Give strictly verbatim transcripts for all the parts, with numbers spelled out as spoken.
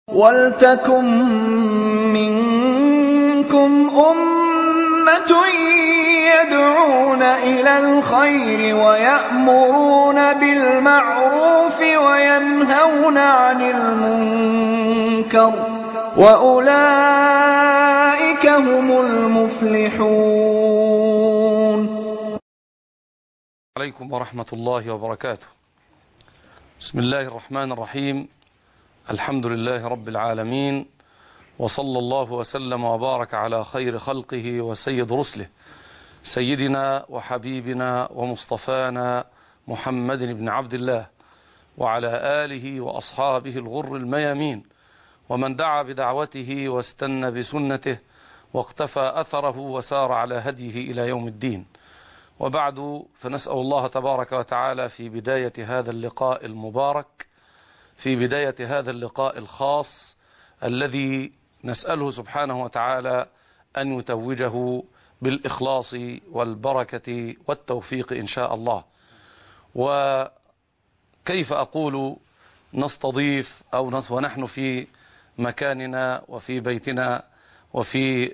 وَلْتَكُن مِّنكُمْ أُمَّةٌ يَدْعُونَ إِلَى الْخَيْرِ وَيَأْمُرُونَ بِالْمَعْرُوفِ وَيَنْهَوْنَ عَنِ الْمُنكَرِ وَأُولَئِكَ هُمُ الْمُفْلِحُونَ. عليكم ورحمة الله وبركاته. بسم الله الرحمن الرحيم. الحمد لله رب العالمين، وصلى الله وسلم وبارك على خير خلقه وسيد رسله سيدنا وحبيبنا ومصطفانا محمد بن عبد الله وعلى آله وأصحابه الغر الميامين ومن دعا بدعوته واستنى بسنته واقتفى أثره وسار على هديه إلى يوم الدين. وبعد، فنسأل الله تبارك وتعالى في بداية هذا اللقاء المبارك، في بداية هذا اللقاء الخاص الذي نسأله سبحانه وتعالى أن يتوجه بالإخلاص والبركة والتوفيق إن شاء الله. وكيف أقول نستضيف أو ونحن في مكاننا وفي بيتنا وفي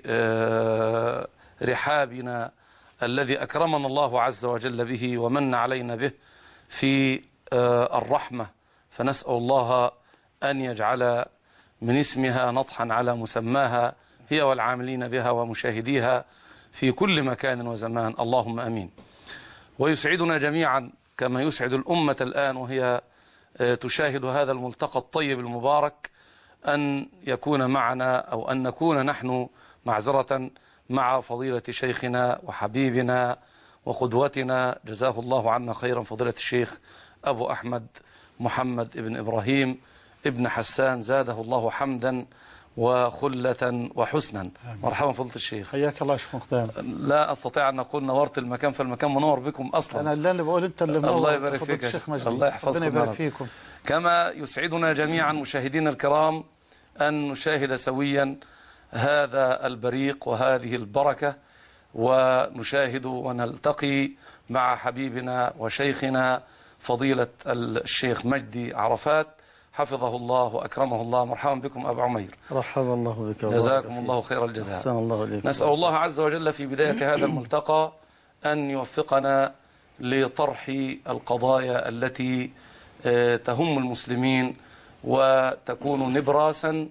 رحابنا الذي أكرمنا الله عز وجل به ومن علينا به في الرحمة، فنسأل الله أن يجعل من اسمها نطحا على مسماها هي والعاملين بها ومشاهديها في كل مكان وزمان، اللهم أمين. ويسعدنا جميعا كما يسعد الأمة الآن وهي تشاهد هذا الملتقى الطيب المبارك أن يكون معنا أو أن نكون نحن معذرة مع فضيلة شيخنا وحبيبنا وقدوتنا جزاه الله عنا خيرا، فضيلة الشيخ أبو أحمد محمد ابن إبراهيم ابن حسان، زاده الله حمدا وخلة وحسنا. مرحبا فضيلة الشيخ، حياك الله يا شيخ مقدام. لا أستطيع أن أقول نورت المكان، فالمكان منور بكم أصلا. أنا اللي بقول أنت اللي منور. الله يبارك فيك يا شيخ، الله يحفظكم، يبارك فيكم. كما يسعدنا جميعا مشاهدينا الكرام أن نشاهد سويا هذا البريق وهذه البركة، ونشاهد ونلتقي مع حبيبنا وشيخنا فضيلة الشيخ مجدي عرفات حفظه الله وأكرمه الله. مرحبا بكم أبو عمير. مرحبا الله بك، جزاكم الله خير الجزاء. أحسن الله إليكم. نسأل الله عز وجل في بداية هذا الملتقى أن يوفقنا لطرح القضايا التي تهم المسلمين وتكون نبراسا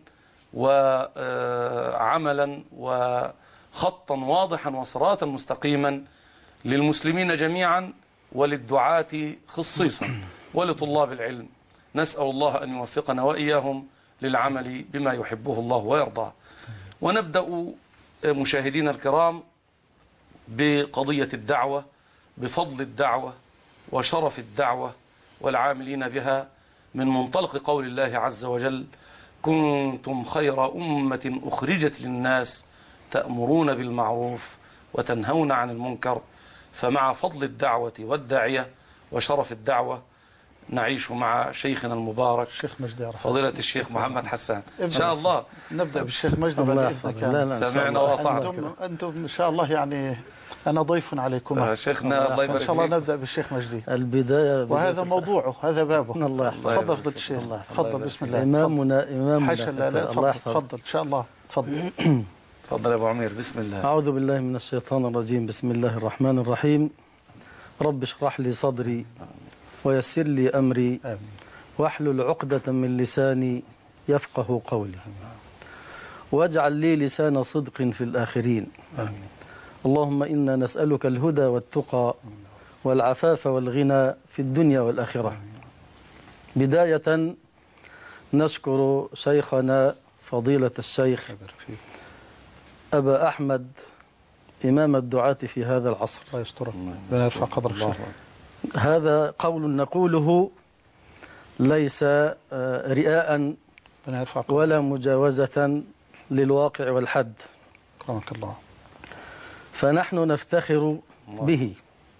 وعملا وخطا واضحا وصراطا مستقيما للمسلمين جميعا وللدعاة خصيصا ولطلاب العلم. نسأل الله أن يوفقنا وإياهم للعمل بما يحبه الله ويرضاه. ونبدأ مشاهدينا الكرام بقضية الدعوة، بفضل الدعوة وشرف الدعوة والعاملين بها، من منطلق قول الله عز وجل: كنتم خير أمة أخرجت للناس تأمرون بالمعروف وتنهون عن المنكر. فمع فضل الدعوة والداعية وشرف الدعوة نعيش مع شيخنا المبارك الشيخ مجدي عرفات، فضيلة الشيخ محمد حسان. إن شاء الله نبدأ بالشيخ مجدي بعد إذنك. سمعنا وأطعنا. أنتم, أنتم إن شاء الله يعني أنا ضيف عليكم. شيخنا الله يبارك فيك. إن شاء الله نبدأ بالشيخ مجدي البداية، وهذا موضوعه، هذا بابه. الله يحفظك. تفضل فضل الشيخ، تفضل. بسم الله. إمامنا إمامنا حاشا لا لا تفضل تفضل إن شاء الله. تفضل تفضل يا أبو عمير. بسم الله. أعوذ بالله من الشيطان الرجيم. بسم الله الرحمن الرحيم. رب اشرح لي صدري ويسر لي أمري واحلل عقدة من لساني يفقه قولي واجعل لي لسان صدق في الآخرين. آمين. اللهم إنا نسألك الهدى والتقى والعفاف والغنى في الدنيا والآخرة. بداية نشكر شيخنا فضيلة الشيخ أبا أحمد إمام الدعاة في هذا العصر. الله يسترك، ربنا يرفع قدر الشيخ. هذا قول نقوله ليس رئاء ولا مجاوزة للواقع والحد. أكرمك الله. فنحن نفتخر به.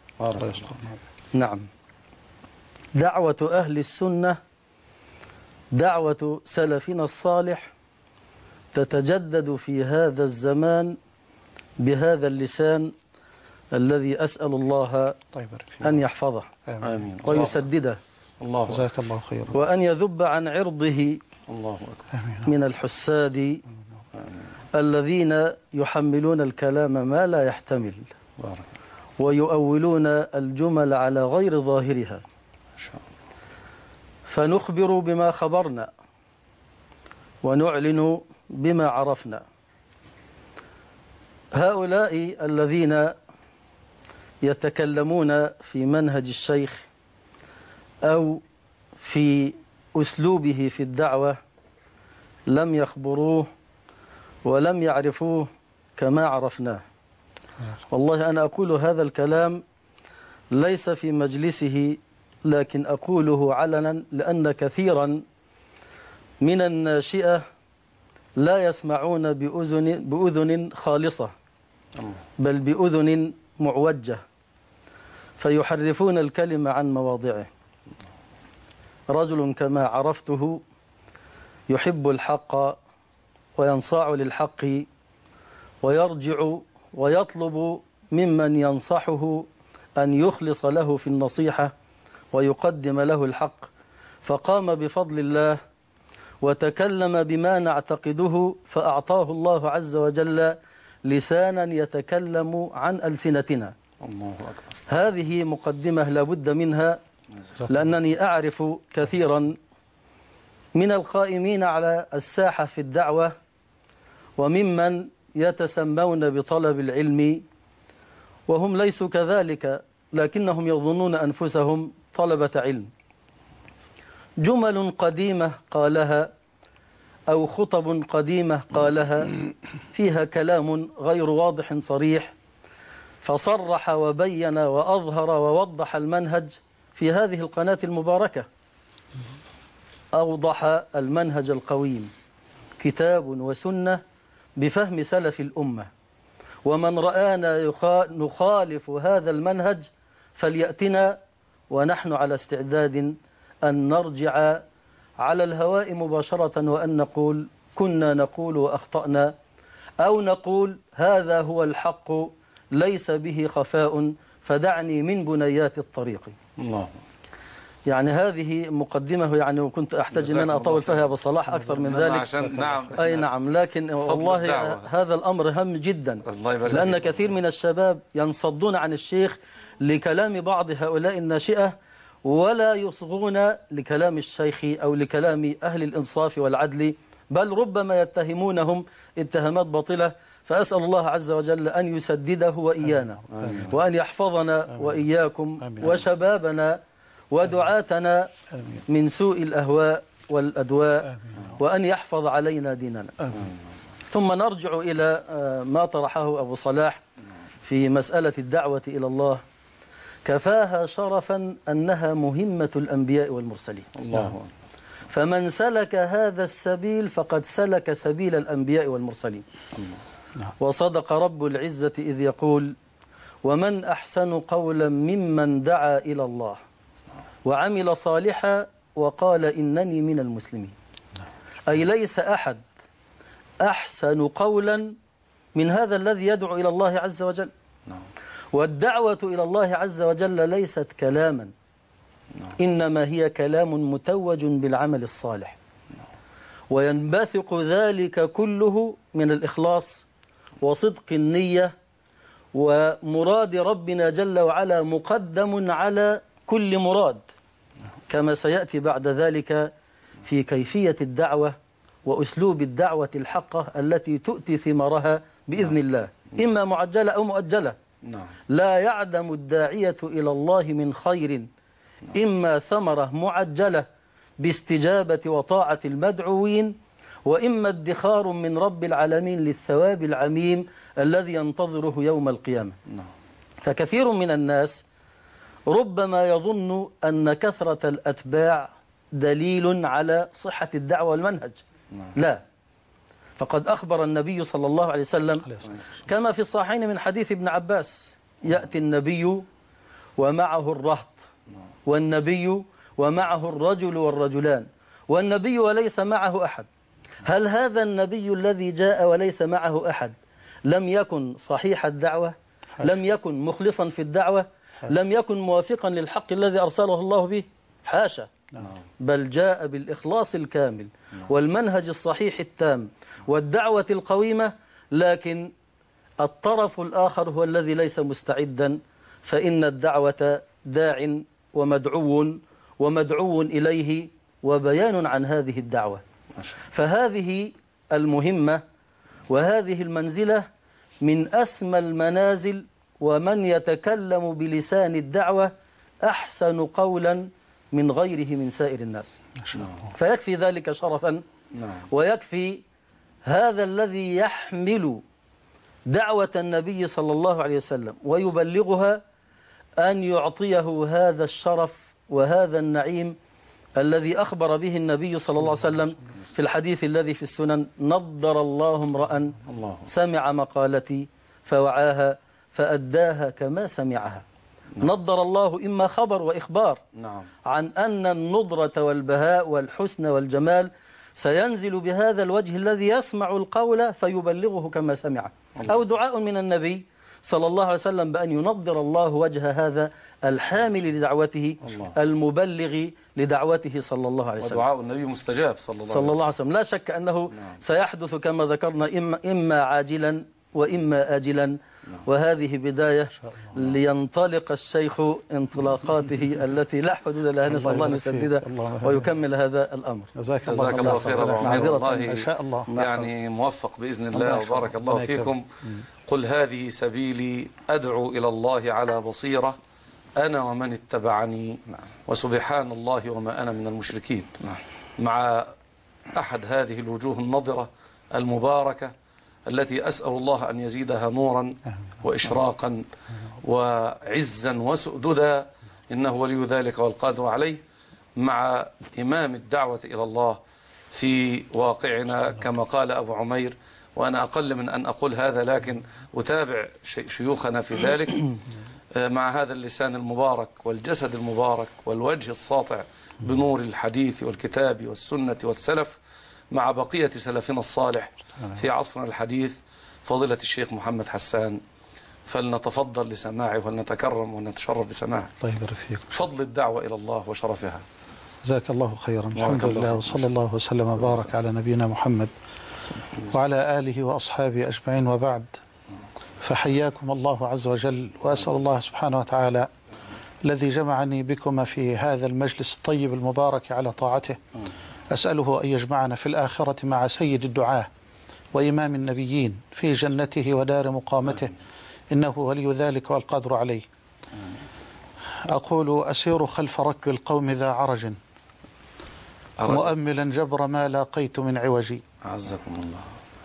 نعم. دعوة أهل السنة، دعوة سلفنا الصالح، تتجدد في هذا الزمان بهذا اللسان الذي أسأل الله أن يحفظه آمين ويسدده الله جزاك الله خيرا، وأن يذب عن عرضه الله أكبر. من الحساد الذين يحملون الكلام ما لا يحتمل بارك. ويؤولون الجمل على غير ظاهرها، ما شاء الله. فنخبر بما خبرنا ونعلن بما عرفنا. هؤلاء الذين يتكلمون في منهج الشيخ أو في أسلوبه في الدعوة لم يخبروه ولم يعرفوه كما عرفناه. والله أنا أقول هذا الكلام ليس في مجلسه، لكن أقوله علنا، لأن كثيرا من الناشئة لا يسمعون بأذن, بأذن خالصة، بل بأذن معوجة، فيحرفون الكلمة عن مواضعه. رجل كما عرفته يحب الحق وينصاع للحق ويرجع ويطلب ممن ينصحه أن يخلص له في النصيحة ويقدم له الحق، فقام بفضل الله وتكلم بما نعتقده، فأعطاه الله عز وجل لسانا يتكلم عن ألسنتنا. الله أكبر. هذه مقدمة لابد منها، لأنني أعرف كثيرا من القائمين على الساحة في الدعوة وممن يتسمون بطلب العلم وهم ليسوا كذلك، لكنهم يظنون أنفسهم طلبة علم. جمل قديمة قالها أو خطب قديمة قالها فيها كلام غير واضح صريح، فصرح وبين وأظهر ووضح المنهج في هذه القناة المباركة. أوضح المنهج القويم، كتاب وسنة بفهم سلف الأمة، ومن رآنا نخالف هذا المنهج فليأتنا، ونحن على استعداد أن نرجع على الهواء مباشرة وأن نقول كنا نقول وأخطأنا، أو نقول هذا هو الحق ليس به خفاء فدعني من بنيات الطريق. الله. يعني هذه مقدمة، يعني وكنت أحتاج أن أنا أطول فيها أبو صلاح أكثر من ذلك. عشان نعم. أي نعم، لكن والله هذا الأمر هام جدا، لأن كثير من الشباب ينصدون عن الشيخ لكلام بعض هؤلاء الناشئة ولا يصغون لكلام الشيخ أو لكلام أهل الإنصاف والعدل، بل ربما يتهمونهم اتهامات باطلة. فأسأل الله عز وجل أن يسدده وإيانا، وأن يحفظنا وإياكم وشبابنا ودعاتنا من سوء الأهواء والأدواء، وأن يحفظ علينا ديننا. ثم نرجع إلى ما طرحه أبو صلاح في مسألة الدعوة إلى الله. كفاها شرفا أنها مهمة الأنبياء والمرسلين. الله. فمن سلك هذا السبيل فقد سلك سبيل الأنبياء والمرسلين. وصدق رب العزة إذ يقول: ومن أحسن قولا ممن دعا إلى الله وعمل صالحا وقال إنني من المسلمين. أي ليس أحد أحسن قولا من هذا الذي يدعو إلى الله عز وجل. والدعوة إلى الله عز وجل ليست كلاما، إنما هي كلام متوج بالعمل الصالح، وينبثق ذلك كله من الإخلاص وصدق النية، ومراد ربنا جل وعلا مقدم على كل مراد، كما سيأتي بعد ذلك في كيفية الدعوة وأسلوب الدعوة الحقة التي تؤتي ثمارها بإذن الله، إما معجلة أو مؤجلة. لا يعدم الداعية إلى الله من خير، إما ثمرة معجلة باستجابة وطاعة المدعوين، وإما ادخار من رب العالمين للثواب العميم الذي ينتظره يوم القيامة. فكثير من الناس ربما يظن أن كثرة الأتباع دليل على صحة الدعوة والمنهج. لا، فقد أخبر النبي صلى الله عليه وسلم كما في الصحيحين من حديث ابن عباس: يأتي النبي ومعه الرهط، والنبي ومعه الرجل والرجلان، والنبي وليس معه أحد. هل هذا النبي الذي جاء وليس معه أحد لم يكن صحيح الدعوة؟ لم يكن مخلصا في الدعوة؟ لم يكن موافقا للحق الذي أرسله الله به؟ حاشا. بل جاء بالإخلاص الكامل والمنهج الصحيح التام والدعوة القويمة، لكن الطرف الآخر هو الذي ليس مستعدا، فإن الدعوة داع ومدعو ومدعو إليه وبيان عن هذه الدعوة. فهذه المهمة وهذه المنزلة من أسمى المنازل، ومن يتكلم بلسان الدعوة أحسن قولا من غيره من سائر الناس. فيكفي ذلك شرفا، ويكفي هذا الذي يحمل دعوة النبي صلى الله عليه وسلم ويبلغها أن يعطيه هذا الشرف وهذا النعيم الذي أخبر به النبي صلى الله عليه وسلم في الحديث الذي في السنن: نضر الله امرأ سمع مقالتي فوعاها فأداها كما سمعها. نضر الله إما خبر وإخبار عن أن النضرة والبهاء والحسن والجمال سينزل بهذا الوجه الذي يسمع القول فيبلغه كما سمعه، أو دعاء من النبي صلى الله عليه وسلم بأن ينضر الله وجه هذا الحامل لدعوته المبلغ لدعوته صلى الله عليه وسلم. ودعاء النبي مستجاب صلى الله, صلى الله عليه وسلم. لا شك أنه سيحدث كما ذكرنا إما, إما عاجلا وإما آجلا، وهذه بداية لينطلق الشيخ انطلاقاته التي لا حدود لها، نسأل الله أن يسدد ويكمل هذا الأمر. جزاك الله, الله خيرا. والله إن شاء الله يعني موفق بإذن الله، وبارك الله فيكم. قل هذه سبيلي أدعو إلى الله على بصيرة أنا ومن اتبعني وسبحان الله وما أنا من المشركين. مع أحد هذه الوجوه النضرة المباركة التي أسأل الله أن يزيدها نورا وإشراقا وعزا وسؤددا، إنه ولي ذلك والقادر عليه، مع إمام الدعوة إلى الله في واقعنا كما قال أبو عمير. وأنا أقل من أن أقول هذا، لكن أتابع شيوخنا في ذلك، مع هذا اللسان المبارك والجسد المبارك والوجه الساطع بنور الحديث والكتاب والسنة والسلف، مع بقية سلفنا الصالح في عصرنا الحديث، فضيلة الشيخ محمد حسان، فلنتفضل لسماعه ولنتكرم ونتشرف بسماعه. الله يبارك فيكم. فضل الدعوة إلى الله وشرفها. جزاك الله خيرا. الحمد لله، وصلى الله وسلم وبارك على نبينا محمد وعلى آله وأصحابه أجمعين، وبعد، فحياكم الله عز وجل، وأسأل الله سبحانه وتعالى الذي جمعني بكم في هذا المجلس الطيب المبارك على طاعته، أسأله أن يجمعنا في الآخرة مع سيد الدعاة وإمام النبيين في جنته ودار مقامته، إنه ولي ذلك والقادر عليه. أقول: أسير خلف ركب القوم ذا عرج مؤملا جبر ما لاقيت من عوجي، أعزكم الله.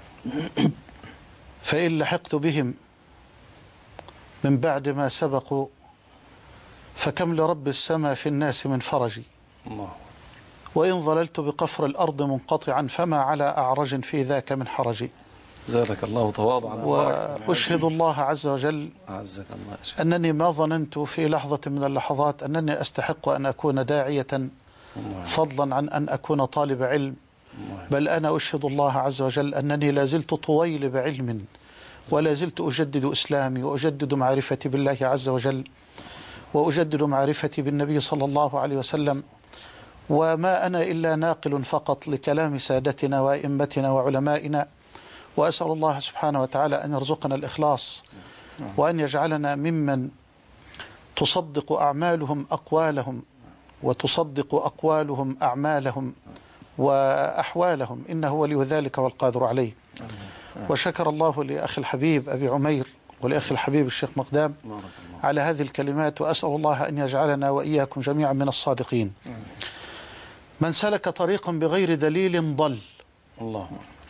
فإن لحقت بهم من بعد ما سبقوا فكم لرب السماء في الناس من فرجي، الله. وإن ظللت بقفر الأرض منقطعا فما على أعرج في ذاك من حرجي. زادك الله تواضعا. وأشهد الله عز وجل أعزك الله أنني ما ظننت في لحظة من اللحظات أنني أستحق أن أكون داعية فضلا عن أن أكون طالب علم، بل أنا أشهد الله عز وجل أنني لازلت طويل بعلم، ولا زلت أجدد إسلامي وأجدد معرفتي بالله عز وجل، وأجدد معرفتي بالنبي صلى الله عليه وسلم، وما أنا إلا ناقل فقط لكلام سادتنا وأئمتنا وعلمائنا. وأسأل الله سبحانه وتعالى أن يرزقنا الإخلاص، وأن يجعلنا ممن تصدق أعمالهم أقوالهم وتصدق أقوالهم أعمالهم وأحوالهم، إنه ولي ذلك والقادر عليه. وشكر الله لأخي الحبيب أبي عمير ولأخي الحبيب الشيخ مقدام على هذه الكلمات، وأسأل الله أن يجعلنا وإياكم جميعا من الصادقين. من سلك طريقا بغير دليل ضل، الله،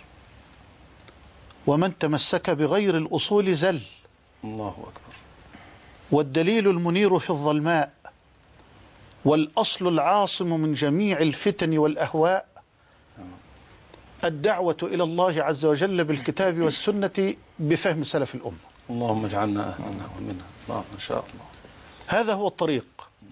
ومن تمسك بغير الأصول زل، الله أكبر. والدليل المنير في الظلماء، والأصل العاصم من جميع الفتن والأهواء الدعوة إلى الله عز وجل بالكتاب والسنة بفهم سلف الأمة. اللهم اجعلنا أهلنا ومنها، الله إن شاء الله. هذا هو الطريق،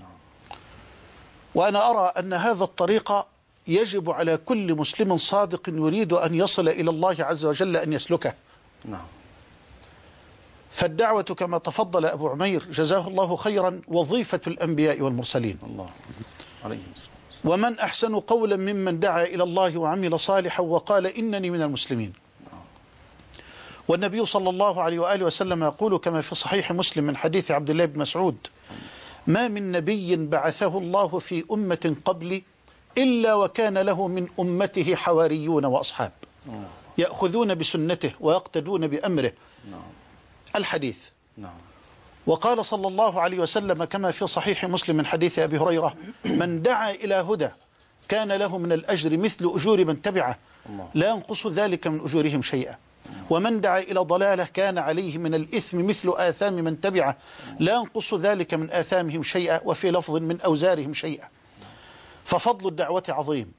وأنا أرى أن هذا الطريق يجب على كل مسلم صادق يريد أن يصل إلى الله عز وجل أن يسلكه. نعم. فالدعوة كما تفضل أبو عمير جزاه الله خيرا وظيفة الأنبياء والمرسلين. الله عليهم السلام. ومن أحسن قولا ممن دعا إلى الله وعمل صالحا وقال إنني من المسلمين. والنبي صلى الله عليه وآله وسلم يقول كما في صحيح مسلم من حديث عبد الله بن مسعود: ما من نبي بعثه الله في أمة قبلي إلا وكان له من أمته حواريون وأصحاب يأخذون بسنته ويقتدون بأمره. الحديث. وقال صلى الله عليه وسلم كما في صحيح مسلم من حديث أبي هريرة: من دعا إلى هدى كان له من الأجر مثل أجور من تبعه لا ينقص ذلك من أجورهم شيئا، ومن دعا إلى ضلالة كان عليه من الإثم مثل آثام من تبعه لا ينقص ذلك من آثامهم شيئا، وفي لفظ من أوزارهم شيئا. ففضل الدعوة عظيم،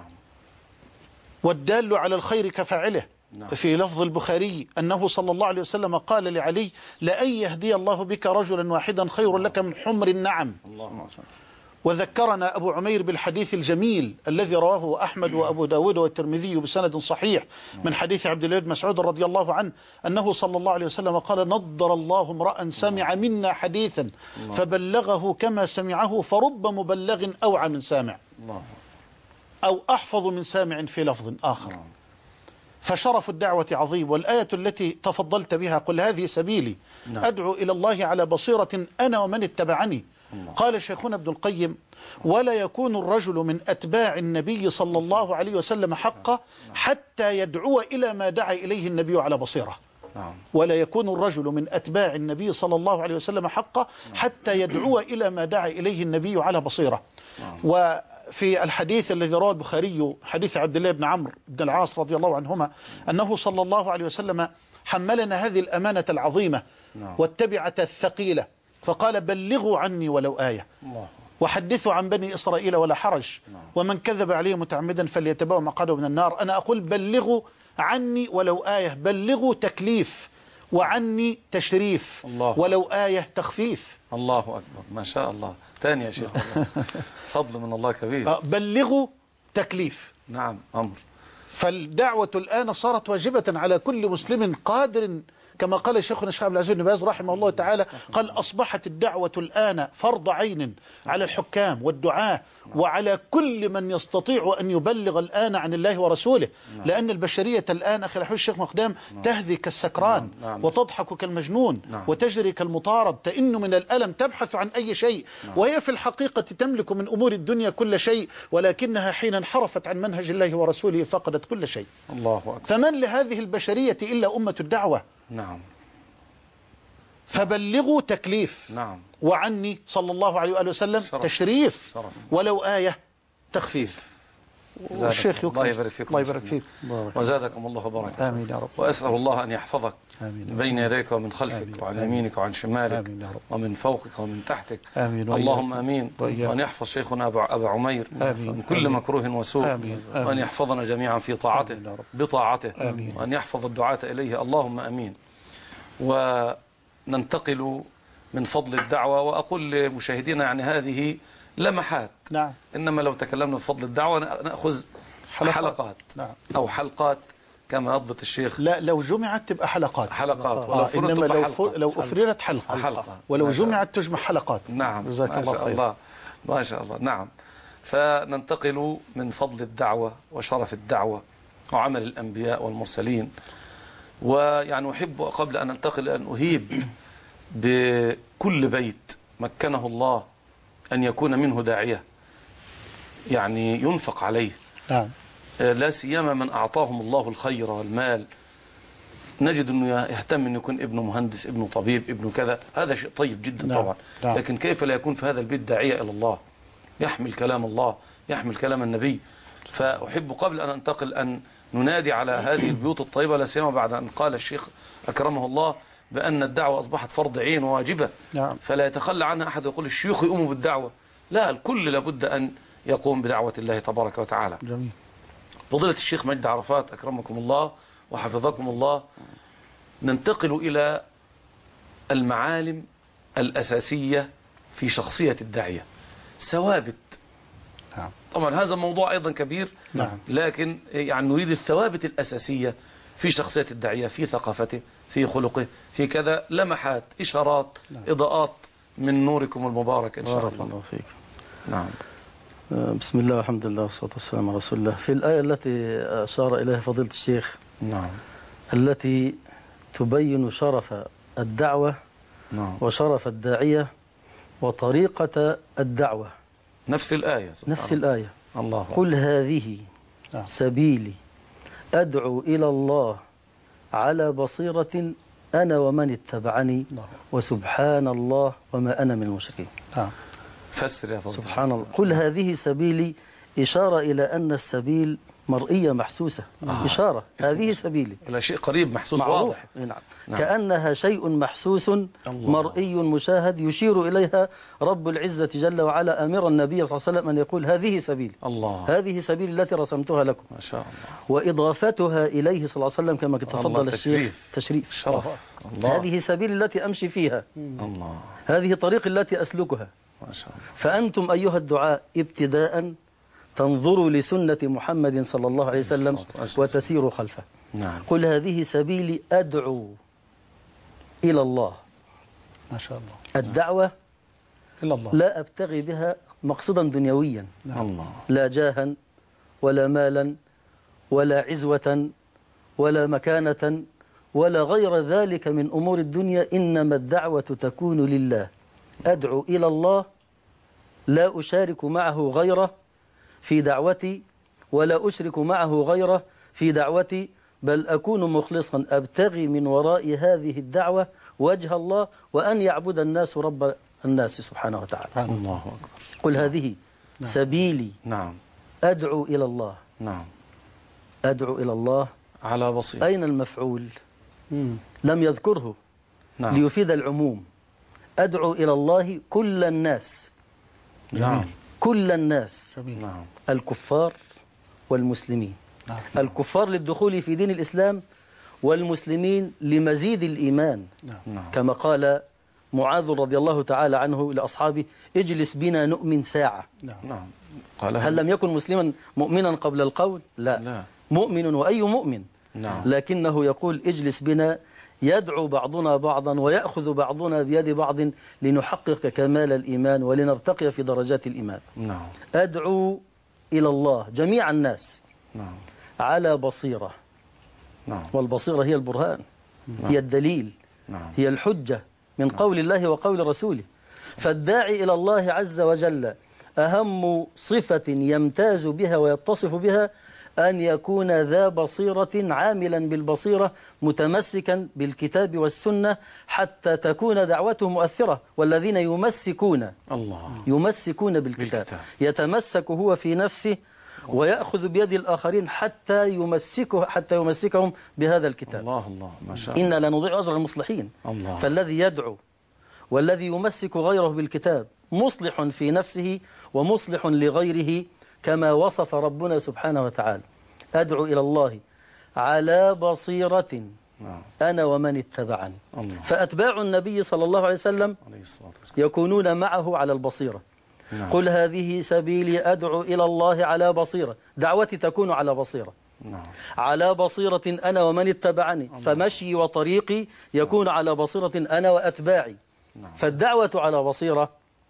والدال على الخير كفاعله. في لفظ البخاري أنه صلى الله عليه وسلم قال لعلي: لأن يهدي الله بك رجلا واحدا خير لك من حمر النعم. وذكرنا أبو عمير بالحديث الجميل الذي رواه أحمد وأبو داود والترمذي بسند صحيح من حديث عبد الله بن مسعود رضي الله عنه أنه صلى الله عليه وسلم قال: نضر الله امرأ سمع منا حديثا فبلغه كما سمعه فرب مبلغ أوعى من سامع أو أحفظ من سامع في لفظ آخر. فشرف الدعوة عظيم. والآية التي تفضلت بها: قل هذه سبيلي أدعو إلى الله على بصيرة أنا ومن اتبعني. قال شيخنا ابن القيم: ولا يكون الرجل من أتباع النبي صلى الله عليه وسلم حقا حتى يدعو إلى ما دعا إليه النبي على بصيرة. ولا يكون الرجل من أتباع النبي صلى الله عليه وسلم حقا حتى يدعو إلى ما دعا إليه النبي على بصيرة. وفي الحديث الذي رواه البخاري حديث عبد الله بن عمرو بن العاص رضي الله عنهما أنه صلى الله عليه وسلم حملنا هذه الأمانة العظيمة والتبعة الثقيلة، فقال: بلغوا عني ولو آية وحدثوا عن بني إسرائيل ولا حرج، ومن كذب عليه متعمدا فليتبوأ مقعده من النار. أنا أقول: بلغوا عني ولو آية. بلغوا تكليف، وعني تشريف، الله ولو آية تخفيف. الله أكبر، ما شاء الله. تاني يا شيخ الله. فضل من الله كبير. بلغوا تكليف. نعم، أمر. فالدعوة الآن صارت واجبة على كل مسلم قادر، كما قال شيخنا الشيخ عبد العزيز بن باز رحمه الله تعالى، قال: أصبحت الدعوة الآن فرض عين على الحكام والدعاة وعلى كل من يستطيع أن يبلغ الآن عن الله ورسوله. لأن البشرية الآن أخي الحبيب الشيخ مقدام تهذي كالسكران وتضحك كالمجنون وتجري كالمطارد، تئن من الألم، تبحث عن أي شيء، وهي في الحقيقة تملك من أمور الدنيا كل شيء، ولكنها حين انحرفت عن منهج الله ورسوله فقدت كل شيء. الله أكبر. فمن لهذه البشرية إلا أمة الدعوة؟ نعم. فبلغوا تكليف. نعم. وعني صلى الله عليه وآله وسلم شرف. تشريف. شرف. ولو آية تخفيف. والشيخ الله يبارك فيك. الله يبارك فيك وزادكم الله بركة. آمين يا رب. وأسأل الله أن يحفظك آمين من بين يديك ومن خلفك آمين. وعن يمينك وعن شمالك آمين يا رب. ومن فوقك ومن تحتك. آمين. اللهم آمين. وإياك. وأن يحفظ شيخنا أبا عمير آمين. من كل مكروه وسوء. آمين. آمين. وأن يحفظنا جميعا في طاعته آمين يا رب. بطاعته. آمين. وأن يحفظ الدعاة إليه. اللهم آمين. وننتقل من فضل الدعوة، وأقول لمشاهدينا يعني هذه لمحات. نعم. إنما لو تكلمنا بفضل الدعوة نأخذ حلقات, حلقات. نعم. أو حلقات كما يضبط الشيخ. لا، لو جمعت تبقى حلقات. حلقات. آه. إنما لو, ف... لو أفردت حلقة. حلقة. ولو جمعت تجمع حلقات. نعم. جزاك ما الله شاء خير. الله. ما شاء الله. نعم. فننتقل من فضل الدعوة وشرف الدعوة وعمل الأنبياء والمرسلين. ويعني أحب قبل أن أنتقل أن أهيب بكل بيت مكنه الله أن يكون منه داعية، يعني ينفق عليه. نعم. لا سيما من أعطاهم الله الخير والمال، نجد أنه يهتم أن يكون ابنه مهندس، ابنه طبيب، ابنه كذا، هذا شيء طيب جدا. نعم. طبعا. نعم. لكن كيف لا يكون في هذا البيت داعية إلى الله يحمل كلام الله، يحمل كلام النبي. فأحب قبل أن أنتقل أن ننادي على هذه البيوت الطيبة، لا سيما بعد أن قال الشيخ أكرمه الله بأن الدعوة أصبحت فرض عين وواجبة. نعم. فلا يتخلى عنها أحد ويقول الشيوخ يقوموا بالدعوة. لا، الكل لابد أن يقوم بدعوة الله تبارك وتعالى. جميل. فضيلة الشيخ مجدي عرفات أكرمكم الله وحفظكم الله، ننتقل إلى المعالم الأساسية في شخصية الداعية، ثوابت. نعم. طبعا هذا موضوع أيضا كبير. نعم. لكن يعني نريد الثوابت الأساسية في شخصية الداعية، في ثقافته، في خلقه، في كذا، لمحات، إشارات. نعم. إضاءات من نوركم المبارك إن شاء الله. الله فيك. نعم. بسم الله والحمد لله والصلاة والسلام على رسول الله. في الآية التي أشار إليها فضيلة الشيخ، نعم، التي تبين شرف الدعوة نعم، وشرف الداعية وطريقة الدعوة، نفس الآية نفس الآية. الله. قل هذه سبيلي أدعو إلى الله على بصيرة أنا ومن اتبعني وسبحان الله وما أنا من المشركين. فسر يا فضل. سبحان الله. قل هذه سبيلي إشارة إلى أن السبيل مرئية محسوسة. آه. إشارة هذه سبيلي إلى شيء قريب محسوس معروف. واضح. نعم. نعم. كأنها شيء محسوس الله. مرئي مشاهد يشير إليها رب العزة جل وعلا أمر النبي صلى الله عليه وسلم أن يقول هذه سبيل الله. هذه سبيل التي رسمتها لكم ما شاء الله. وإضافتها إليه صلى الله عليه وسلم كما تفضل الشيخ تشريف شرف الله. هذه سبيل التي أمشي فيها الله. هذه طريق التي أسلكها. ما شاء الله. فأنتم أيها الدعاء ابتداء تنظروا لسنة محمد صلى الله عليه وسلم وتسيروا خلفه. نعم. قل هذه سبيلي أدعو إلى الله. ما شاء الله. الدعوة إلى الله لا أبتغي بها مقصدا دنيويا. الله. لا جاها ولا مالا ولا عزوة ولا مكانة ولا غير ذلك من أمور الدنيا، إنما الدعوة تكون لله. أدعو إلى الله لا أشارك معه غيره في دعوتي ولا أشرك معه غيره في دعوتي، بل أكون مخلصا أبتغي من وراء هذه الدعوة وجه الله وأن يعبد الناس رب الناس سبحانه وتعالى. الله أكبر. قل هذه نعم. سبيلي نعم. أدعو إلى الله. نعم. أدعو إلى الله على بصيرة. أين المفعول؟ مم. لم يذكره. نعم. ليفيد العموم. أدعو إلى الله كل الناس. نعم. كل الناس. جميل. نعم. الكفار والمسلمين. نعم. الكفار للدخول في دين الإسلام والمسلمين لمزيد الإيمان. نعم. كما قال معاذ رضي الله تعالى عنه لأصحابه اجلس بنا نؤمن ساعة. نعم. نعم. قال هل لم يكن مسلما مؤمنا قبل القول؟ لا, لا. مؤمن وأي مؤمن. نعم. لكنه يقول اجلس بنا، يدعو بعضنا بعضا ويأخذ بعضنا بيد بعض لنحقق كمال الإيمان ولنرتقي في درجات الإيمان. نعم. أدعو إلى الله جميع الناس نعم. على بصيرة. نعم. والبصيرة هي البرهان. نعم. هي الدليل. نعم. هي الحجة من نعم. قول الله وقول رسوله. فالداعي إلى الله عز وجل أهم صفة يمتاز بها ويتصف بها أن يكون ذا بصيرة عاملا بالبصيرة متمسكا بالكتاب والسنة حتى تكون دعوته مؤثرة. والذين يمسكون الله يمسكون بالكتاب بالكتاب. يتمسك هو في نفسه ويأخذ بيد الآخرين حتى يمسكه حتى يمسكهم بهذا الكتاب. الله الله ما شاء الله. إنا لا نضيع أجر المصلحين. الله. فالذي يدعو والذي يمسك غيره بالكتاب مصلح في نفسه ومصلح لغيره كما وصف ربنا سبحانه وتعالى. أدعو إلى الله على بصيرة أنا ومن اتبعني. الله. فأتباع النبي صلى الله عليه وسلم يكونون معه على البصيرة. نعم. قل هذه سبيلي أدعو إلى الله على بصيرة، دعوتي تكون على بصيرة. نعم. على بصيرة أنا ومن اتبعني. الله. فمشي وطريقي يكون نعم. على بصيرة أنا وأتباعي. نعم. فالدعوة على بصيرة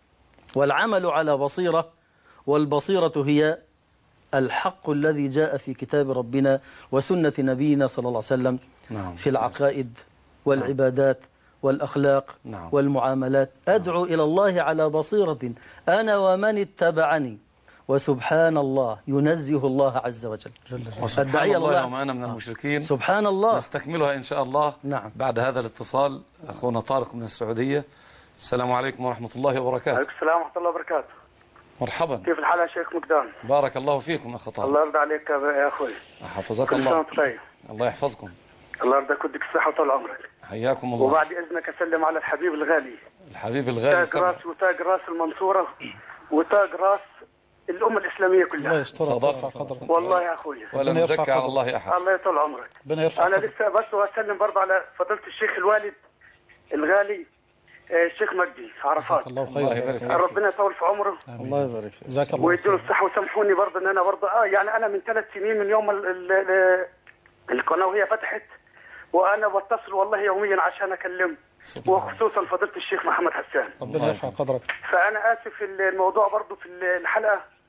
والعمل على بصيرة، والبصيرة هي الحق الذي جاء في كتاب ربنا وسنة نبينا صلى الله عليه وسلم. نعم. في العقائد والعبادات والأخلاق نعم. والمعاملات. أدعو نعم. إلى الله على بصيرة أنا ومن اتبعني وسبحان الله، ينزه الله عز وجل. الداعية الله وما أنا من المشركين. سبحان الله. نستكملها إن شاء الله نعم. بعد هذا الاتصال. أخونا طارق من السعودية. السلام عليكم ورحمة الله وبركاته. عليكم السلام ورحمة الله وبركاته. مرحبا. كيف الحال يا شيخ مقدام؟ بارك الله فيكم أخ طارق. الله يرضى عليك يا أخوي. حفظك الله. طيب. الله يحفظكم. الله يرضى يديك الصحة وطول عمرك. حياكم الله. وبعد إذنك أسلم على الحبيب الغالي. الحبيب الغالي. تاج راس وتاج راس المنصورة وتاج راس الأمة الإسلامية كلها. الله يستر. والله يا أخوي. ولا نزكي على الله أحد. الله يطول عمرك. أنا لسه بس وأسلم برضه على فضيلة الشيخ الوالد الغالي الشيخ مجدي عرفات. الله خير. ربنا يطول في عمره. الله يبارك فيك. جزاك الله. ويديله الصحة. وسامحوني برضه إن أنا برضه آه يعني أنا من ثلاث سنين من يوم ال ال ال القناة وهي فتحت وأنا بتصل والله يوميا عشان أكلم، وخصوصا فضيلة الشيخ محمد حسان. ربنا يرفع قدرك. فأنا آسف في الموضوع برضه في الحلقة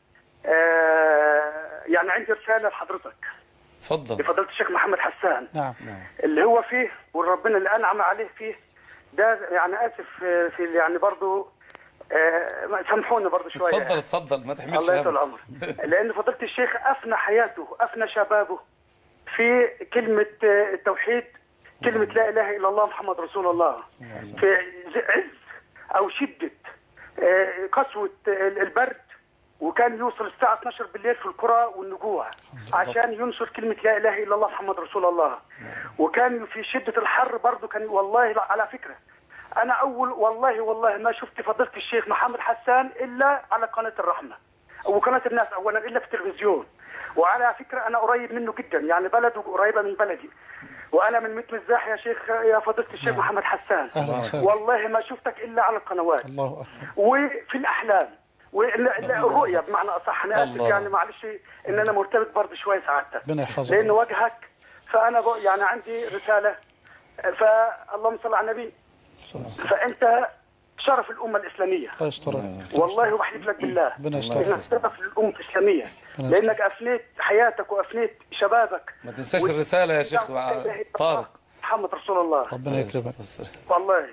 آه يعني عندي رساله لحضرتك اتفضل. لفضيله الشيخ محمد حسان. نعم. اللي هو فيه وربنا اللي انعم عليه فيه ده، يعني اسف في يعني برضه آه سامحوني برضه شويه. اتفضل اتفضل ما تحملش الله يطول عمرك. لان فضيله الشيخ افنى حياته افنى شبابه في كلمه التوحيد، كلمه لا اله الا الله محمد رسول الله، في عز او شده قسوه البرد، وكان يوصل الساعه اثناشر بالليل في القرى والنجوع عشان ينشر كلمه لا اله الا الله محمد رسول الله. وكان في شده الحر برضه كان، والله على فكره انا اول والله والله ما شفت فضيله الشيخ محمد حسان الا على قناه الرحمه وقناه الناس اولا، الا في التلفزيون. وعلى فكره انا قريب منه جدا، يعني بلده قريبه من بلدي، وانا من متر الزاح يا شيخ يا فضيله الشيخ نعم. محمد حسان والله ما شفتك الا على القنوات. الله اكبر. وفي الاحلام والرؤيا بمعنى اصح. انا اسف يعني معلش ان انا مرتبط برضه شويه سعادتك لان وجهك. فانا يعني عندي رساله، فاللهم صل على النبي، فانت شرف الامه الاسلاميه والله وبحلف لك بالله انك شرف الامه الاسلاميه، لانك افنيت حياتك وافنيت شبابك. ما تنساش الرساله يا شيخ طارق محمد رسول الله. ربنا يكرمك والله.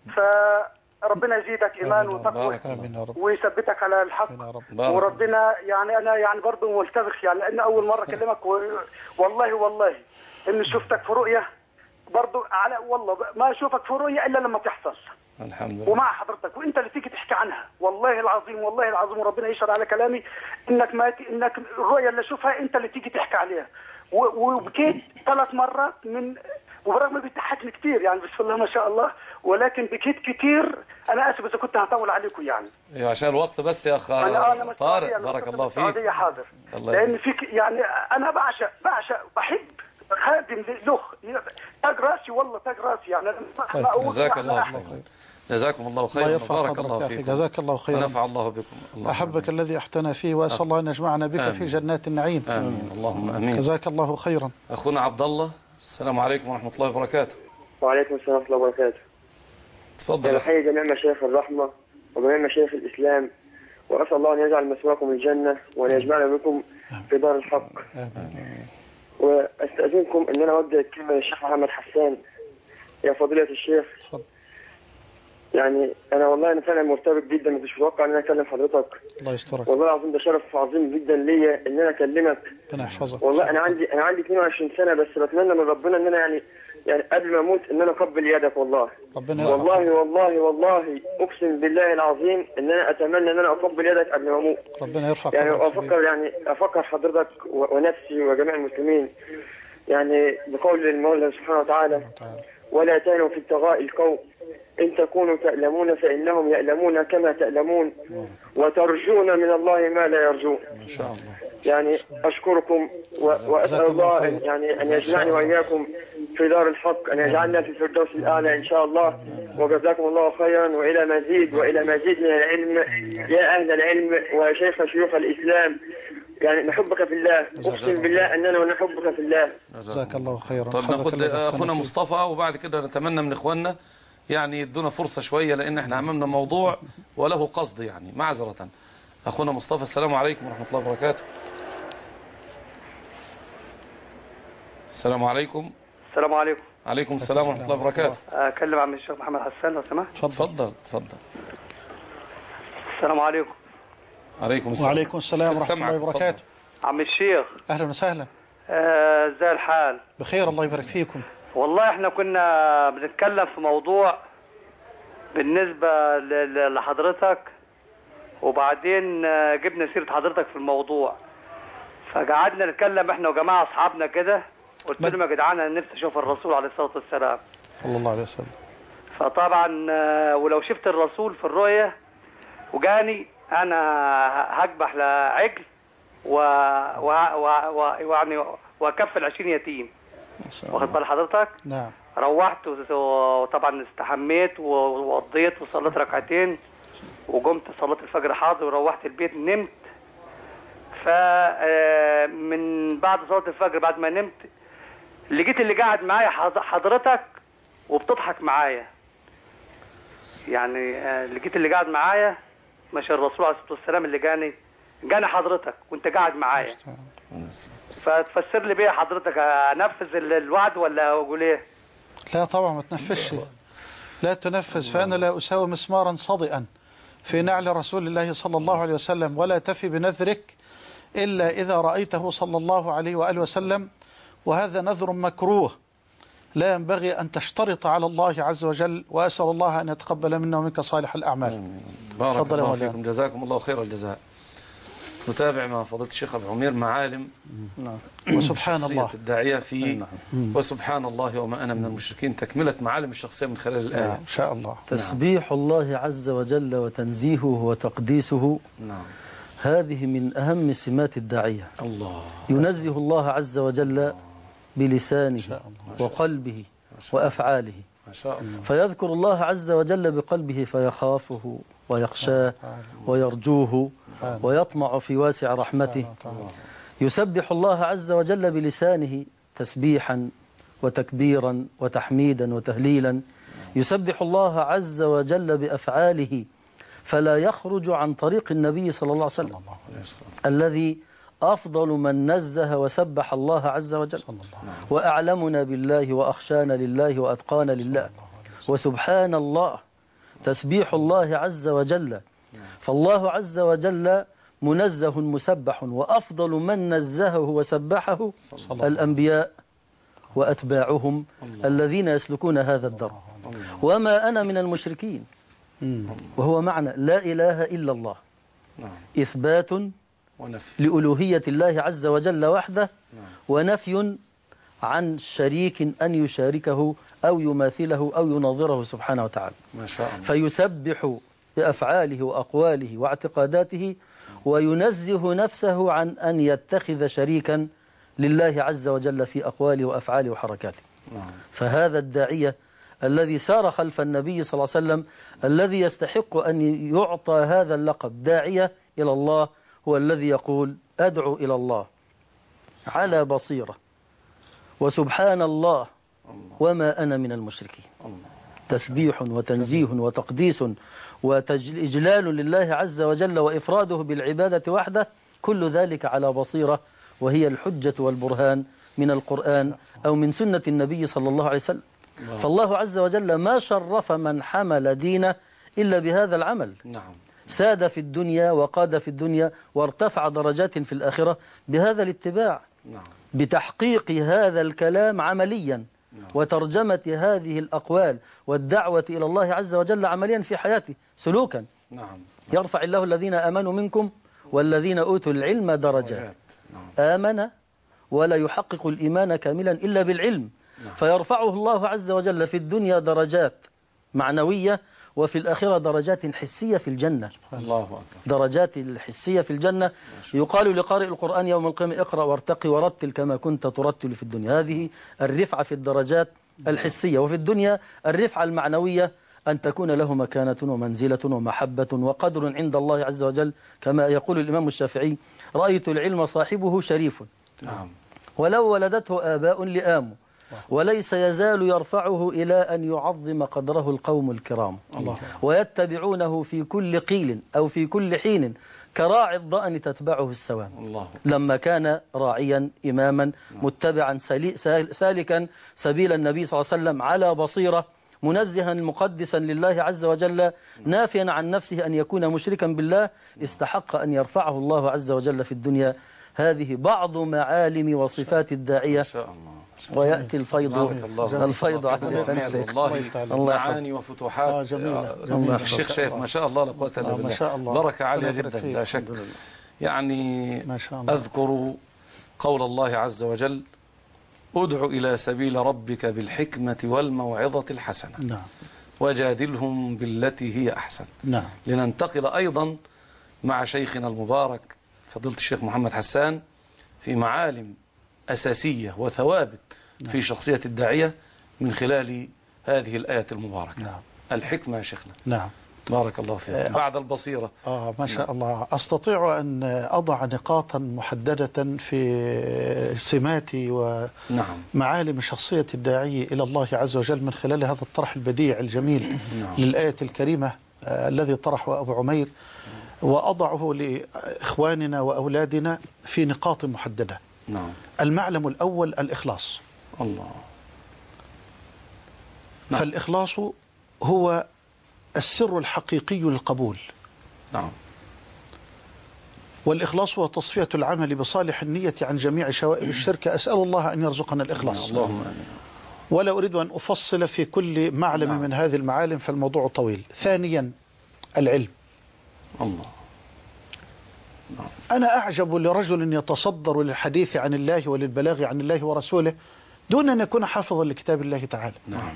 فربنا يزيدك ايمان وتقوى ويثبتك على الحق. وربنا يعني انا يعني برضه ملتبخ يعني لان اول مره اكلمك و... والله والله اني شفتك في رؤيه برضه على والله ما اشوفك في رؤيه الا لما تحصل. الحمد لله. ومع حضرتك وانت اللي تيجي تحكي عنها والله العظيم والله العظيم وربنا يشهد على كلامي انك ما ت... انك الرؤيه اللي اشوفها انت اللي تيجي تحكي عليها. و... وبكيت ثلاث مرات من وبرغم بيضحكني كثير يعني بسم الله ما شاء الله، ولكن بكيت كثير. انا اسف اذا كنت هطول عليكم يعني. ايوه عشان الوقت بس يا اخ طارق بارك الله فيك. السعوديه حاضر. لان فيك يعني انا بعشق بعشق بحب خادم له تاج راسي والله تاج راسي يعني. جزاك الله خير. جزاكم الله خيرا وبارك الله فيكم. جزاك الله خيرا ونفع الله بكم. الله احبك أمين. الذي احتنى فيه واسال الله ان يجمعنا بك آمين. في جنات النعيم. امين اللهم امين. جزاك الله خيرا. اخونا عبد الله السلام عليكم ورحمه الله وبركاته. وعليكم السلام ورحمه الله وبركاته. تفضل. انا احيي جميع مشايخ الرحمه وجميع مشايخ الاسلام، واسال الله ان يجعل مثواكم الجنه وان يجمعنا بكم في دار الحق. آمين. واستاذنكم ان انا اوجه الكلمه للشيخ محمد حسان. يا فضيله الشيخ يعني انا والله انا فعلا مرتبط جدا، مش متوقع ان انا اكلم حضرتك. الله يسترك. والله العظيم ده شرف عظيم جدا ليا ان انا اكلمك. ربنا يحفظك. والله انا عندي انا عندي اثنين وعشرين سنه، بس بتمنى من ربنا ان انا يعني يعني قبل ما اموت ان انا اقبل يدك والله. ربنا والله والله والله اقسم بالله العظيم ان انا اتمنى ان انا اقبل يدك قبل ما اموت. ربنا يرفع يعني افكر يعني افكر حضرتك ونفسي وجميع المسلمين يعني بقول المولى سبحانه وتعالى: ولا تهنوا في ابتغاء القوم إن تكونوا تألمون فإنهم يألمون كما تألمون وترجون من الله ما لا يرجون. إن شاء الله. يعني أشكركم وأسأل الله يعني أن يجمعني وإياكم في دار الحق، أن يجعلنا في الفردوس الأعلى إن شاء الله. وجزاكم الله خيرا وإلى مزيد وإلى مزيد من العلم يا أهل العلم وشيخ شيوخ الإسلام. يعني نحبك في الله، اقسم بالله اننا نحبك في الله. جزاك الله خيرا. طيب ناخذ اخونا مصطفى وبعد كده نتمنى من اخواننا يعني يدونا فرصه شويه لان احنا امامنا موضوع وله قصد يعني معذره. اخونا مصطفى السلام عليكم ورحمه الله وبركاته. السلام عليكم. السلام عليكم. عليكم السلام ورحمه الله وبركاته. اكلم عم الشيخ محمد حسان لو سمحت. تفضل تفضل. السلام عليكم. عليكم السلام. وعليكم السلام ورحمه الله وبركاته. عم الشيخ اهلا وسهلا. ازاي آه الحال؟ بخير الله يبارك فيكم. والله احنا كنا بنتكلم في موضوع بالنسبه لحضرتك وبعدين جبنا سيره حضرتك في الموضوع، فقعدنا نتكلم احنا وجماعه اصحابنا كده. قلت لهم يا جدعان انا نفسي اشوف الرسول عليه الصلاه والسلام صلى الله عليه وسلم. فطبعا ولو شفت الرسول في الرؤيه وجاني انا هذبح لعجل و ويعني واكفل عشرين يتيم. واخد بال حضرتك؟ نعم. روحت وطبعا استحميت ووضيت وصليت ركعتين وقمت صليت الفجر حاضر وروحت البيت نمت. فمن بعد صلاه الفجر بعد ما نمت لقيت اللي قاعد معايا حضرتك وبتضحك معايا. يعني لقيت اللي قاعد معايا مش الرسول عليه الصلاه والسلام اللي جاني جاني حضرتك وانت قاعد معايا، فتفسر لي بيه حضرتك انفذ ال- الوعد ولا اقول ايه؟ لا طبعا ما تنفذش، لا تنفذ، فأنا لا أساوي مسمارا صدئا في نعل رسول الله صلى الله عليه وسلم، ولا تفي بنذرك إلا إذا رأيته صلى الله عليه وآله وسلم، وهذا نذر مكروه لا ينبغي أن تشترط على الله عز وجل، وأسأل الله أن يتقبل منا ومنك صالح الأعمال. بارك تفضل يا الله مولانا. فيكم، جزاكم الله خير الجزاء. نتابع مع فضيلة الشيخ أبو عمير معالم وسبحان شخصية الله الداعية في وسبحان الله وما أنا من المشركين، تكملة معالم الشخصية من خلال الآية. إن شاء الله. تسبيح الله عز وجل وتنزيهه وتقديسه، نعم. هذه من أهم سمات الداعية. الله. ينزه الله عز وجل بلسانه وقلبه وأفعاله، ما شاء الله. فيذكر الله عز وجل بقلبه فيخافه ويخشاه ويرجوه ويطمع في واسع رحمته. يسبح الله عز وجل بلسانه تسبيحا وتكبيرا وتحميدا وتهليلا. يسبح الله عز وجل بأفعاله فلا يخرج عن طريق النبي صلى الله عليه وسلم الذي أفضل من نزه وسبح الله عز وجل، وأعلمنا بالله وأخشانا لله وأتقانا لله. وسبحان الله تسبيح الله عز وجل، فالله عز وجل منزه مسبح، وأفضل من نزهه وسبحه الأنبياء وأتباعهم الذين يسلكون هذا الدرب. وما أنا من المشركين، وهو معنى لا إله إلا الله، إثبات ونفي لألوهية الله عز وجل وحده، ونفي عن شريك أن يشاركه أو يماثله أو يناظره سبحانه وتعالى. ما شاء الله. فيسبح بأفعاله وأقواله واعتقاداته، وينزه نفسه عن أن يتخذ شريكا لله عز وجل في أقواله وأفعاله وحركاته. فهذا الداعية الذي سار خلف النبي صلى الله عليه وسلم الذي يستحق أن يعطى هذا اللقب داعية إلى الله، هو الذي يقول أدعو إلى الله على بصيرة وسبحان الله وما أنا من المشركين. تسبيح وتنزيه وتقديس وإجلال لله عز وجل وإفراده بالعبادة وحده، كل ذلك على بصيرة، وهي الحجة والبرهان من القرآن أو من سنة النبي صلى الله عليه وسلم. فالله عز وجل ما شرف من حمل دينه إلا بهذا العمل. نعم. ساد في الدنيا وقاد في الدنيا وارتفع درجات في الآخرة بهذا الاتباع. نعم. بتحقيق هذا الكلام عمليا، نعم. وترجمة هذه الأقوال والدعوة إلى الله عز وجل عمليا في حياته سلوكا. نعم. يرفع الله الذين آمنوا منكم والذين أوتوا العلم درجات. نعم. آمن ولا يحقق الإيمان كاملا إلا بالعلم. نعم. فيرفعه الله عز وجل في الدنيا درجات معنوية، وفي الآخرة درجات حسية في الجنة. الله أكبر. درجات الحسية في الجنة. يقال لقارئ القرآن يوم القيامة اقرأ وارتقي ورتل كما كنت ترتل في الدنيا. هذه الرفعة في الدرجات الحسية. وفي الدنيا الرفعة المعنوية أن تكون له مكانة ومنزلة ومحبة وقدر عند الله عز وجل، كما يقول الإمام الشافعي رأيت العلم صاحبه شريف. نعم. ولو ولدته آباء لآم، وليس يزال يرفعه إلى أن يعظم قدره القوم الكرام. الله. ويتبعونه في كل قيل أو في كل حين كراعي الضأن تتبعه السوام. الله. لما كان راعيا إماما متبعا سالكا سبيل النبي صلى الله عليه وسلم على بصيرة، منزها مقدسا لله عز وجل، نافيا عن نفسه أن يكون مشركا بالله، استحق أن يرفعه الله عز وجل في الدنيا. هذه بعض معالم وصفات الداعية. ما شاء الله. ويأتي الفيض الفيض على لسان الشيخ. الله معاني وفتوحات. الشيخ شيخ ما شاء الله لا قوة إلا بالله، بركة عالية جدا لا شك. يعني أذكر قول الله عز وجل ادع إلى سبيل ربك بالحكمة والموعظة الحسنة. نعم. وجادلهم بالتي هي أحسن. نعم. لننتقل أيضا مع شيخنا المبارك فضيلة الشيخ محمد حسان في معالم أساسية وثوابت في شخصية الداعية من خلال هذه الآية المباركة. نعم. الحكمة يا شيخنا. نعم. بارك الله فيك. بعد البصيرة. آه ما شاء الله. أستطيع أن أضع نقاطا محددة في سماتي ومعالم شخصية الداعية إلى الله عز وجل من خلال هذا الطرح البديع الجميل. نعم. للآية الكريمة آه الذي طرحه أبو عمير. وأضعه لإخواننا وأولادنا في نقاط محددة. نعم. المعلم الأول الإخلاص. الله. نعم. فالإخلاص هو السر الحقيقي للقبول. نعم. والإخلاص هو تصفية العمل بصالح النية عن جميع شوائب الشرك. أسأل الله أن يرزقنا الإخلاص. اللهم آمين. ولا أريد أن أفصل في كل معلم نعم. من هذه المعالم، فالموضوع طويل. ثانيا العلم. الله. نعم. أنا أعجب لرجل يتصدر للحديث عن الله وللبلاغ عن الله ورسوله دون أن يكون حافظا لكتاب الله تعالى. نعم.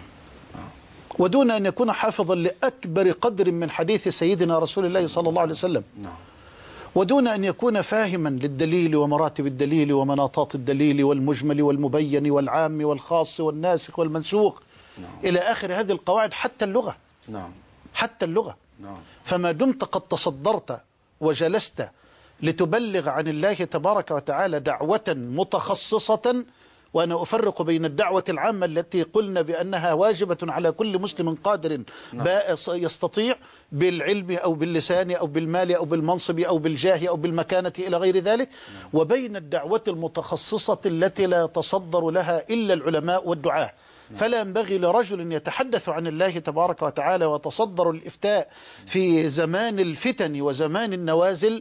ودون أن يكون حافظا لأكبر قدر من حديث سيدنا رسول الله صلى الله عليه وسلم. نعم. ودون أن يكون فاهما للدليل ومراتب الدليل ومناطات الدليل والمجمل والمبين والعام والخاص والناسخ والمنسوخ. نعم. إلى آخر هذه القواعد، حتى اللغة. نعم. حتى اللغة. نعم. فما دمت قد تصدرت وجلست لتبلغ عن الله تبارك وتعالى دعوة متخصصة، وأنا أفرق بين الدعوة العامة التي قلنا بأنها واجبة على كل مسلم قادر يستطيع بالعلم أو باللسان أو بالمال أو بالمنصب أو بالجاه أو بالمكانة إلى غير ذلك، وبين الدعوة المتخصصة التي لا يتصدر لها إلا العلماء والدعاة. فلا ينبغي لرجل يتحدث عن الله تبارك وتعالى وتصدر الإفتاء في زمان الفتن وزمان النوازل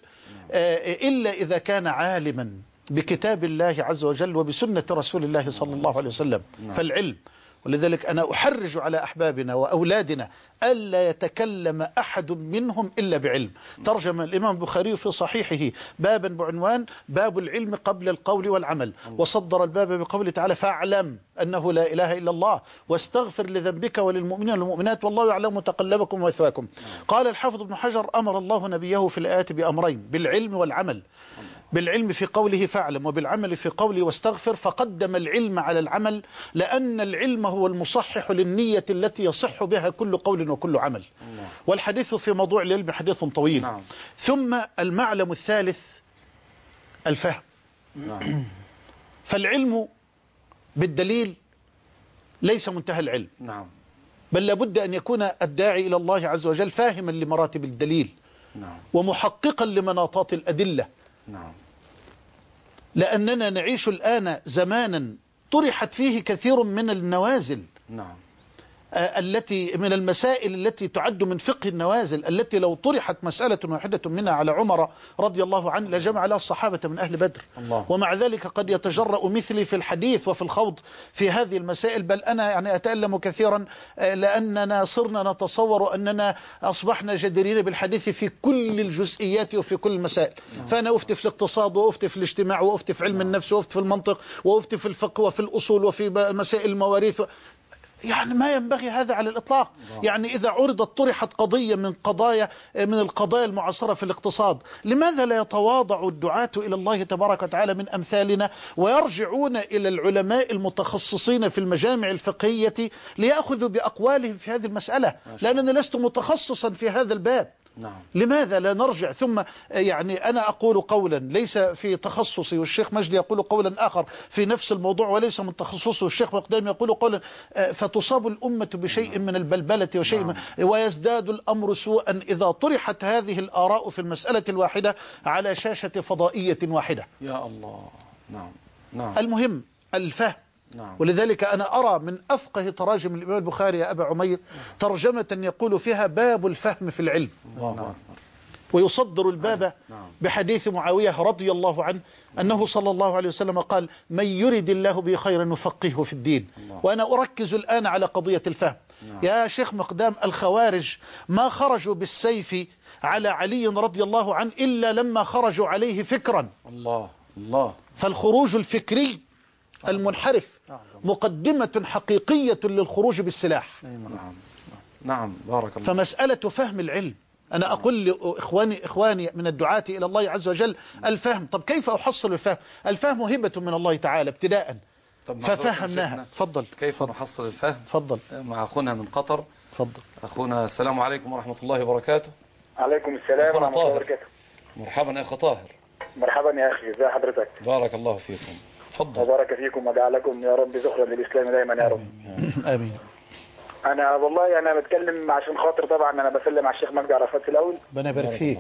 إلا إذا كان عالما بكتاب الله عز وجل وبسنة رسول الله صلى الله عليه وسلم. فالعلم. ولذلك أنا أحرج على أحبابنا وأولادنا ألا يتكلم أحد منهم إلا بعلم. ترجم الإمام البخاري في صحيحه بابا بعنوان باب العلم قبل القول والعمل، وصدر الباب بقوله تعالى: فاعلم أنه لا إله إلا الله واستغفر لذنبك وللمؤمنين والمؤمنات والله يعلم متقلبكم ومثواكم. قال الحافظ ابن حجر: أمر الله نبيه في الآيات بأمرين: بالعلم والعمل. بالعلم في قوله فاعلم، وبالعمل في قوله واستغفر، فقدم العلم على العمل، لأن العلم هو المصحح للنية التي يصح بها كل قول وكل عمل. الله. والحديث في موضوع العلم حديث طويل. نعم. ثم المعلم الثالث الفهم. نعم. فالعلم بالدليل ليس منتهى العلم. نعم. بل لابد أن يكون الداعي إلى الله عز وجل فاهما لمراتب الدليل. نعم. ومحققا لمناطات الأدلة. نعم. لأننا نعيش الآن زمانا طرحت فيه كثير من النوازل. نعم. التي من المسائل التي تعد من فقه النوازل، التي لو طرحت مسألة واحدة منها على عمر رضي الله عنه لجمع لها الصحابة من أهل بدر. الله. ومع ذلك قد يتجرأ مثلي في الحديث وفي الخوض في هذه المسائل، بل أنا يعني أتألم كثيرا لأننا صرنا نتصور أننا أصبحنا جديرين بالحديث في كل الجزئيات وفي كل المسائل. نعم. فأنا أفتي في الاقتصاد وأفتي في الاجتماع وأفتي في علم النفس وأفتي في المنطق وأفتي في الفقه وفي الأصول وفي مسائل المواريث. يعني ما ينبغي هذا على الإطلاق. يعني إذا عرضت طرحت قضية من قضايا من القضايا المعاصرة في الاقتصاد، لماذا لا يتواضع الدعاة إلى الله تبارك وتعالى من أمثالنا ويرجعون إلى العلماء المتخصصين في المجامع الفقهية ليأخذوا بأقوالهم في هذه المسألة؟ لأنني لست متخصصا في هذا الباب. نعم. لماذا لا نرجع؟ ثم يعني أنا أقول قولا ليس في تخصصي، والشيخ مجدي يقول قولا آخر في نفس الموضوع وليس من تخصصه، والشيخ مقدام يقول قولا، فتصاب الأمة بشيء من البلبلة وشيء من ويزداد الأمر سوءا إذا طرحت هذه الآراء في المسألة الواحدة على شاشة فضائية واحدة. يا الله. نعم. نعم. المهم الفهم. نعم. ولذلك أنا أرى من أفقه تراجم الإمام البخاري يا أبا عمير ترجمة يقول فيها باب الفهم في العلم. نعم. ويصدر الباب بحديث معاوية رضي الله عنه أنه صلى الله عليه وسلم قال: من يرد الله به خيرا يفقهه في الدين. الله. وأنا أركز الآن على قضية الفهم. نعم. يا شيخ مقدام، الخوارج ما خرجوا بالسيف على علي رضي الله عنه إلا لما خرجوا عليه فكرا. الله. الله. فالخروج الفكري المنحرف مقدمة حقيقية للخروج بالسلاح. نعم. نعم. بارك الله. فمسألة فهم العلم، أنا أقول لإخواني إخواني من الدعاة إلى الله عز وجل الفهم. طب كيف أحصل الفهم؟ الفهم هبة من الله تعالى ابتداء، ففهمناها. تفضل. كيف فضل. نحصل الفهم؟ تفضل. مع أخونا من قطر. تفضل. أخونا السلام عليكم ورحمة الله وبركاته. عليكم السلام ورحمة الله وبركاته. مرحبا يا أخي طاهر. مرحبا يا أخي، ازي حضرتك؟ بارك الله فيكم. تفضل. وبارك فيكم وجعلكم يا رب ذخرا للإسلام دائما يا رب. آمين. أنا والله أنا بتكلم عشان خاطر، طبعا أنا بسلم على الشيخ مجدي عرفات في الأول. ربنا يبارك فيك.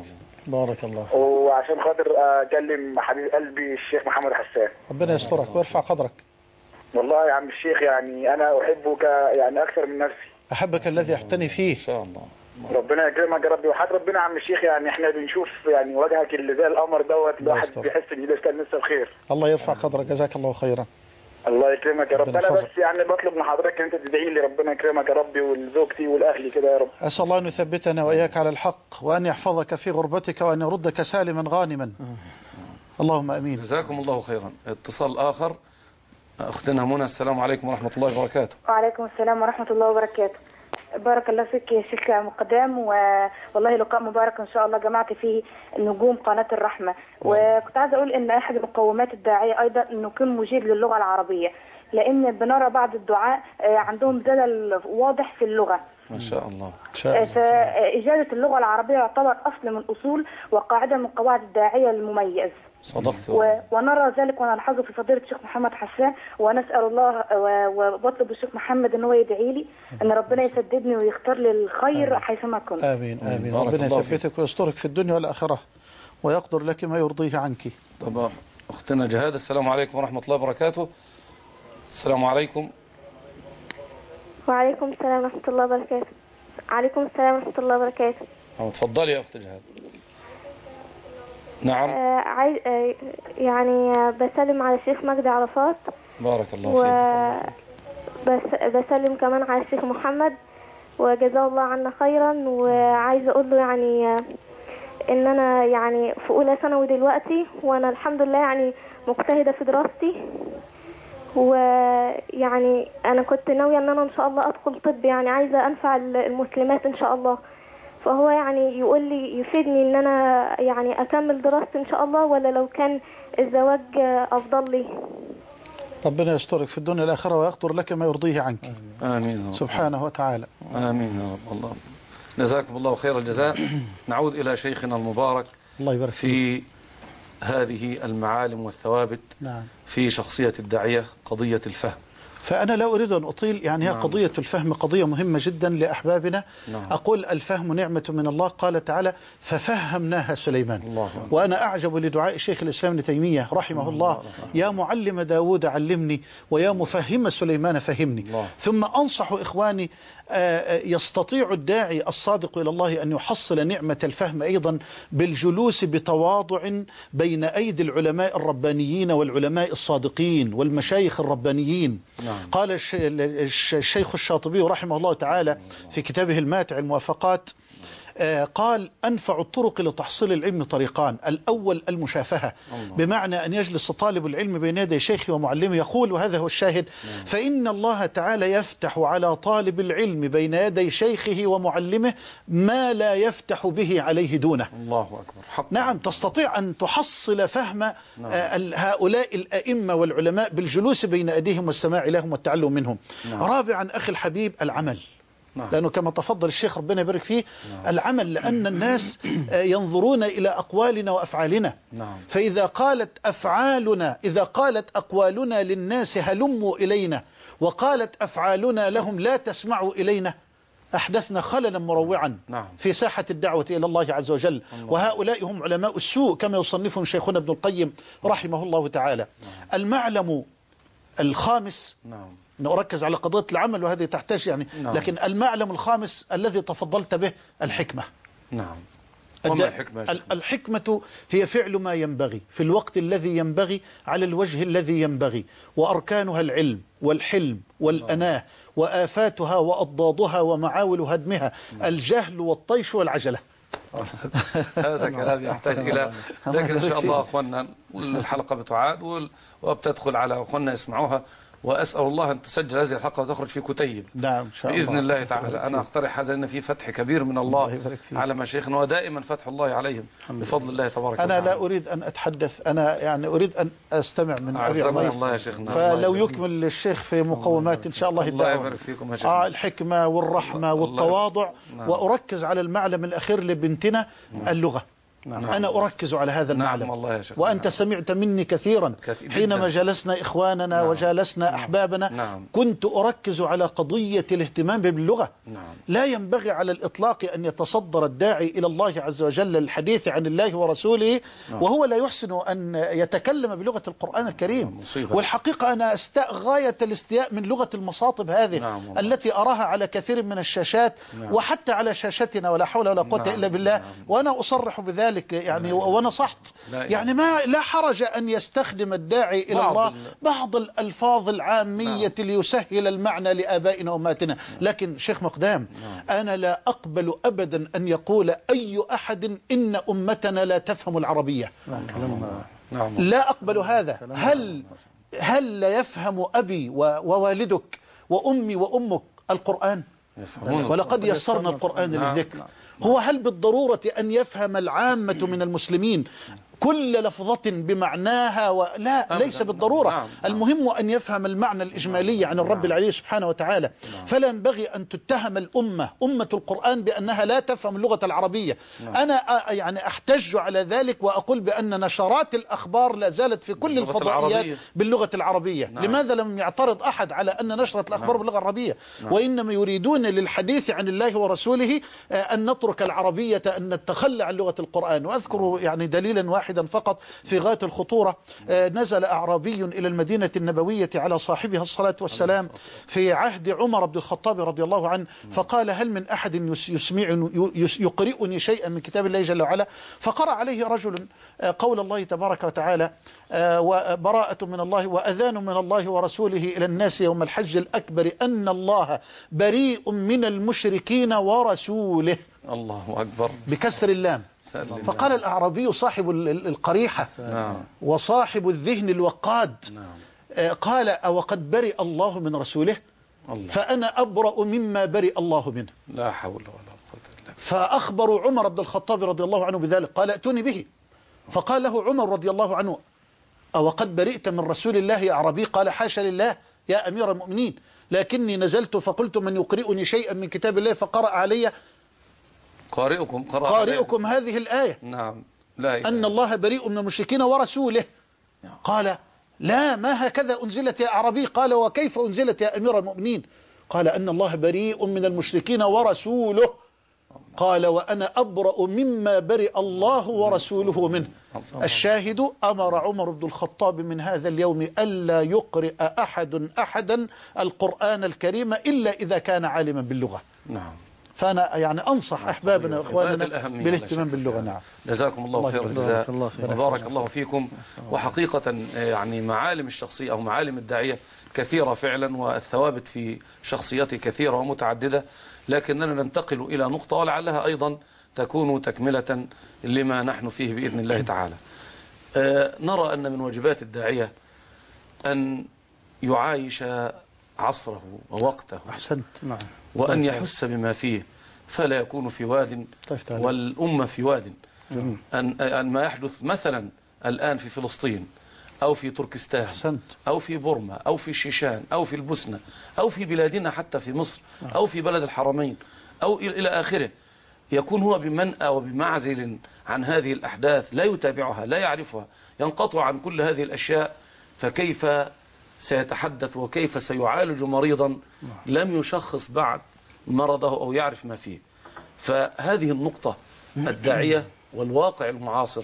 بارك الله. وعشان خاطر اكلم حبيب قلبي الشيخ محمد حسان. ربنا يسترك ويرفع قدرك. والله يا عم الشيخ يعني انا احبك يعني اكثر من نفسي. احبك الذي احتني فيه. ان شاء الله. ربنا يكرمك يا رب، وحياة ربنا يا عم الشيخ يعني احنا بنشوف يعني وجهك اللي زي القمر دوت، الواحد بيحس ان ده كان لسه بخير. الله يرفع قدرك، جزاك الله خيرا. الله يكرمك يا رب. انا بس يعني بطلب من حضرتك انت تدعي لي ربنا يكرمك يا ربي ولزوجتي ولاهلي كده يا رب. اسال الله ان يثبتنا واياك على الحق، وان يحفظك في غربتك، وان يردك سالما غانما. اللهم امين. جزاكم الله خيرا. اتصال اخر، اختنا منى. السلام عليكم ورحمه الله وبركاته. وعليكم السلام ورحمه الله وبركاته. بارك الله فيك يا شيخ مقدام، والله لقاء مبارك ان شاء الله جمعت فيه نجوم قناه الرحمه. وكنت عايزه اقول ان احد مقومات الداعيه ايضا انه يكون مجيد للغه العربيه، لان بنرى بعض الدعاء عندهم زلل واضح في اللغه. ما شاء الله. فإجازة اللغة العربية يعتبر أصل من أصول وقاعدة من قواعد الداعية المميز. صدقت. و... ونرى ذلك ونلحظه في فضيلة الشيخ محمد حسان، ونسأل الله وبطلب الشيخ محمد ان هو يدعي لي ان ربنا يسددني ويختار لي الخير حيثما كنت. آمين آمين. ربنا يثبتك ويسترك في الدنيا والآخرة ويقدر لك ما يرضيه عنك. طبعا. أختنا جهاد. السلام عليكم ورحمة الله وبركاته. السلام عليكم. وعليكم السلام ورحمة الله وبركاته. عليكم السلام ورحمة الله وبركاته. اتفضلي يا أخت جهاد. نعم. آه عايز آه يعني بسلم على الشيخ مجدي عرفات. بارك الله و... فيك. بس بسلم كمان على الشيخ محمد وجزاه الله عنا خيرا. وعايزة أقول له يعني آه إن أنا يعني في أولى ثانوي دلوقتي، وأنا الحمد لله يعني مجتهدة في دراستي، ويعني أنا كنت ناوية إن أنا إن شاء الله أدخل طب، يعني عايزة أنفع المسلمات إن شاء الله. فهو يعني يقول لي يفيدني إن أنا يعني أكمل دراستي إن شاء الله، ولا لو كان الزواج أفضل لي. ربنا يسترك في الدنيا والآخرة ويقدر لك ما يرضيه عنك. آمين سبحانه وتعالى. آمين يا رب. الله جزاكم الله خير الجزاء. نعود إلى شيخنا المبارك. الله يبارك في هذه المعالم والثوابت. نعم. في شخصية الداعية قضية الفهم. فأنا لا أريد أن أطيل، يعني هي نعم. قضية الفهم قضية مهمة جدا لأحبابنا. نعم. أقول الفهم نعمة من الله، قال تعالى ففهمناها سليمان. الله. وأنا أعجب لدعاء شيخ الإسلام ابن تيمية رحمه الله, الله. يا معلم داود علمني، ويا مفهم سليمان فهمني. الله. ثم أنصح إخواني يستطيع الداعي الصادق إلى الله أن يحصل نعمة الفهم أيضا بالجلوس بتواضع بين أيدي العلماء الربانيين والعلماء الصادقين والمشايخ الربانيين. نعم. قال الشيخ الشاطبي رحمه الله تعالى في كتابه الماتع الموافقات، قال أنفع الطرق لتحصيل العلم طريقان: الأول المشافهة، بمعنى أن يجلس طالب العلم بين يدي شيخه ومعلمه يقول، وهذا هو الشاهد، فإن الله تعالى يفتح على طالب العلم بين يدي شيخه ومعلمه ما لا يفتح به عليه دونه. الله أكبر. حق. نعم، تستطيع أن تحصل فهم نعم. هؤلاء الأئمة والعلماء بالجلوس بين أيديهم والسماع لهم والتعلم منهم. نعم. رابعا أخي الحبيب العمل. نعم. لأنه كما تفضل الشيخ ربنا يبارك فيه، نعم. العمل، لأن الناس ينظرون إلى أقوالنا وأفعالنا. نعم. فإذا قالت أفعالنا إذا قالت أقوالنا للناس هلموا إلينا، وقالت أفعالنا لهم لا تسمعوا إلينا، أحدثنا خللا مروعا. نعم. في ساحة الدعوة إلى الله عز وجل. الله. وهؤلاء هم علماء السوء كما يصنفهم شيخنا ابن القيم رحمه الله تعالى. نعم. المعلم الخامس، نعم. نركز على قضية العمل وهذه تحتاج يعني. نعم. لكن المعلم الخامس الذي تفضلت به الحكمة. نعم. وما الحكمة؟ الحكمة هي فعل ما ينبغي في الوقت الذي ينبغي على الوجه الذي ينبغي، وأركانها العلم والحلم والأناه، وآفاتها وأضدادها ومعاول هدمها الجهل والطيش والعجلة. هذا كلام يحتاج إلى، لكن إن شاء الله أخوانا الحلقة بتعاد وبتدخل على أخوانا يسمعوها، وأسأل الله أن تسجل هذه الحلقة وتخرج في كتيب. نعم إن شاء الله بإذن الله تعالى. أنا أقترح هذا لأن في فتح كبير من الله على مشايخنا، ودائما فتح الله عليهم بفضل الله تبارك وتعالى. أنا لا أريد أن أتحدث، أنا يعني أريد أن أستمع من أبي عمير. الله يا شيخنا. فلو يكمل الشيخ في مقومات إن شاء الله الدعوة. الله يبارك فيكم يا شيخنا. آه الحكمة والرحمة والتواضع. نعم. وأركز على المعلم الأخير لبنتنا، اللغة. نعم. أنا أركز على هذا المعلم. نعم الله يا شيخ. وأنت نعم. سمعت مني كثيرا كثير حينما جلسنا إخواننا نعم. وجالسنا أحبابنا. نعم. كنت أركز على قضية الاهتمام باللغة. نعم. لا ينبغي على الإطلاق أن يتصدر الداعي إلى الله عز وجل للحديث عن الله ورسوله نعم. وهو لا يحسن أن يتكلم بلغة القرآن الكريم. مصيبة. والحقيقة أنا أستاء غاية الاستياء من لغة المصاطب هذه نعم. التي أراها على كثير من الشاشات نعم. وحتى على شاشتنا، ولا حول ولا قوة نعم. إلا بالله. نعم. وأنا أصرح بذلك يعني نعم. ونصحت يعني ما لا حرج أن يستخدم الداعي إلى بعض الله بعض الألفاظ العامية نعم. ليسهل المعنى لآبائنا وأمهاتنا. لكن شيخ مقدام نعم. أنا لا أقبل أبدا أن يقول أي أحد إن أمتنا لا تفهم العربية. نعم. نعم. لا أقبل هذا. هل هل لا يفهم أبي ووالدك وأمي وأمك القرآن؟ ولقد يسرنا القرآن للذكر. هو هل بالضرورة أن يفهم العامة من المسلمين كل لفظة بمعناها ولا ليس بالضرورة. نعم. المهم أن يفهم المعنى الإجمالي عن الرب العلي سبحانه وتعالى. نعم. فلا ينبغي أن تتهم الأمة أمة القرآن بأنها لا تفهم اللغة العربية. نعم. أنا يعني أحتج على ذلك وأقول بأن نشرات الأخبار لا زالت في كل الفضائيات العربية. باللغة العربية. نعم. لماذا لم يعترض أحد على أن نشرة الأخبار نعم. باللغة العربية؟ نعم. وإنما يريدون للحديث عن الله ورسوله أن نترك العربية، أن نتخلى عن لغة القرآن. وأذكر يعني دليلا واحد فقط في غاية الخطورة. نزل أعرابي إلى المدينة النبوية على صاحبها الصلاة والسلام في عهد عمر بن الخطاب رضي الله عنه، فقال هل من أحد يسمعني يقرئني شيئا من كتاب الله جل وعلا؟ فقرأ عليه رجل قول الله تبارك وتعالى وبراءة من الله وأذان من الله ورسوله إلى الناس يوم الحج الأكبر أن الله بريء من المشركين ورسوله. الله أكبر. بكسر اللام. فقال الأعرابي صاحب القريحة وصاحب الذهن الوقاد قال أو قد برئ الله من رسوله الله. فأنا أبرأ مما برئ الله منه. لا حول ولا قوة إلا بالله. فأخبروا عمر بن الخطاب رضي الله عنه بذلك قال ائتوني به. فقال له عمر رضي الله عنه أو قد برئت من رسول الله يا أعرابي؟ قال حاشا لله يا أمير المؤمنين، لكني نزلت فقلت من يقرئني شيئا من كتاب الله فقرأ علي قارئكم قرأ قارئكم هذه الآية. نعم. لا أن الله بريء من المشركين ورسوله. قال لا ما هكذا أنزلت يا أعرابي؟ قال وكيف أنزلت يا أمير المؤمنين؟ قال أن الله بريء من المشركين ورسوله. قال وأنا أبرأ مما برئ الله ورسوله منه. الشاهد أمر عمر بن الخطاب من هذا اليوم ألا يقرئ أحد أحدا القرآن الكريم إلا إذا كان عالما باللغة. نعم. فأنا يعني أنصح أحبابنا وإخواننا بالاهتمام باللغة. نعم. جزاكم الله خير الجزاء وبارك الله فيكم. وحقيقة يعني معالم الشخصية أو معالم الداعية كثيرة فعلا، والثوابت في شخصيته كثيرة ومتعددة، لكننا ننتقل إلى نقطة ولعلها أيضا تكون تكملة لما نحن فيه بإذن الله تعالى. آه نرى أن من واجبات الداعية أن يعايش عصره ووقته. أحسنت. نعم. وأن يحس بما فيه، فلا يكون في واد والأمة في واد. أن أن ما يحدث مثلا الآن في فلسطين أو في تركستان أحسنت. أو في بورما أو في الشيشان أو في البوسنة أو في بلادنا حتى في مصر أو في بلد الحرمين أو إلى آخره، يكون هو بمنأى وبمعزل عن هذه الأحداث، لا يتابعها لا يعرفها، ينقطع عن كل هذه الأشياء، فكيف سيتحدث وكيف سيعالج مريضا لم يشخص بعد مرضه أو يعرف ما فيه؟ فهذه النقطة الداعية والواقع المعاصر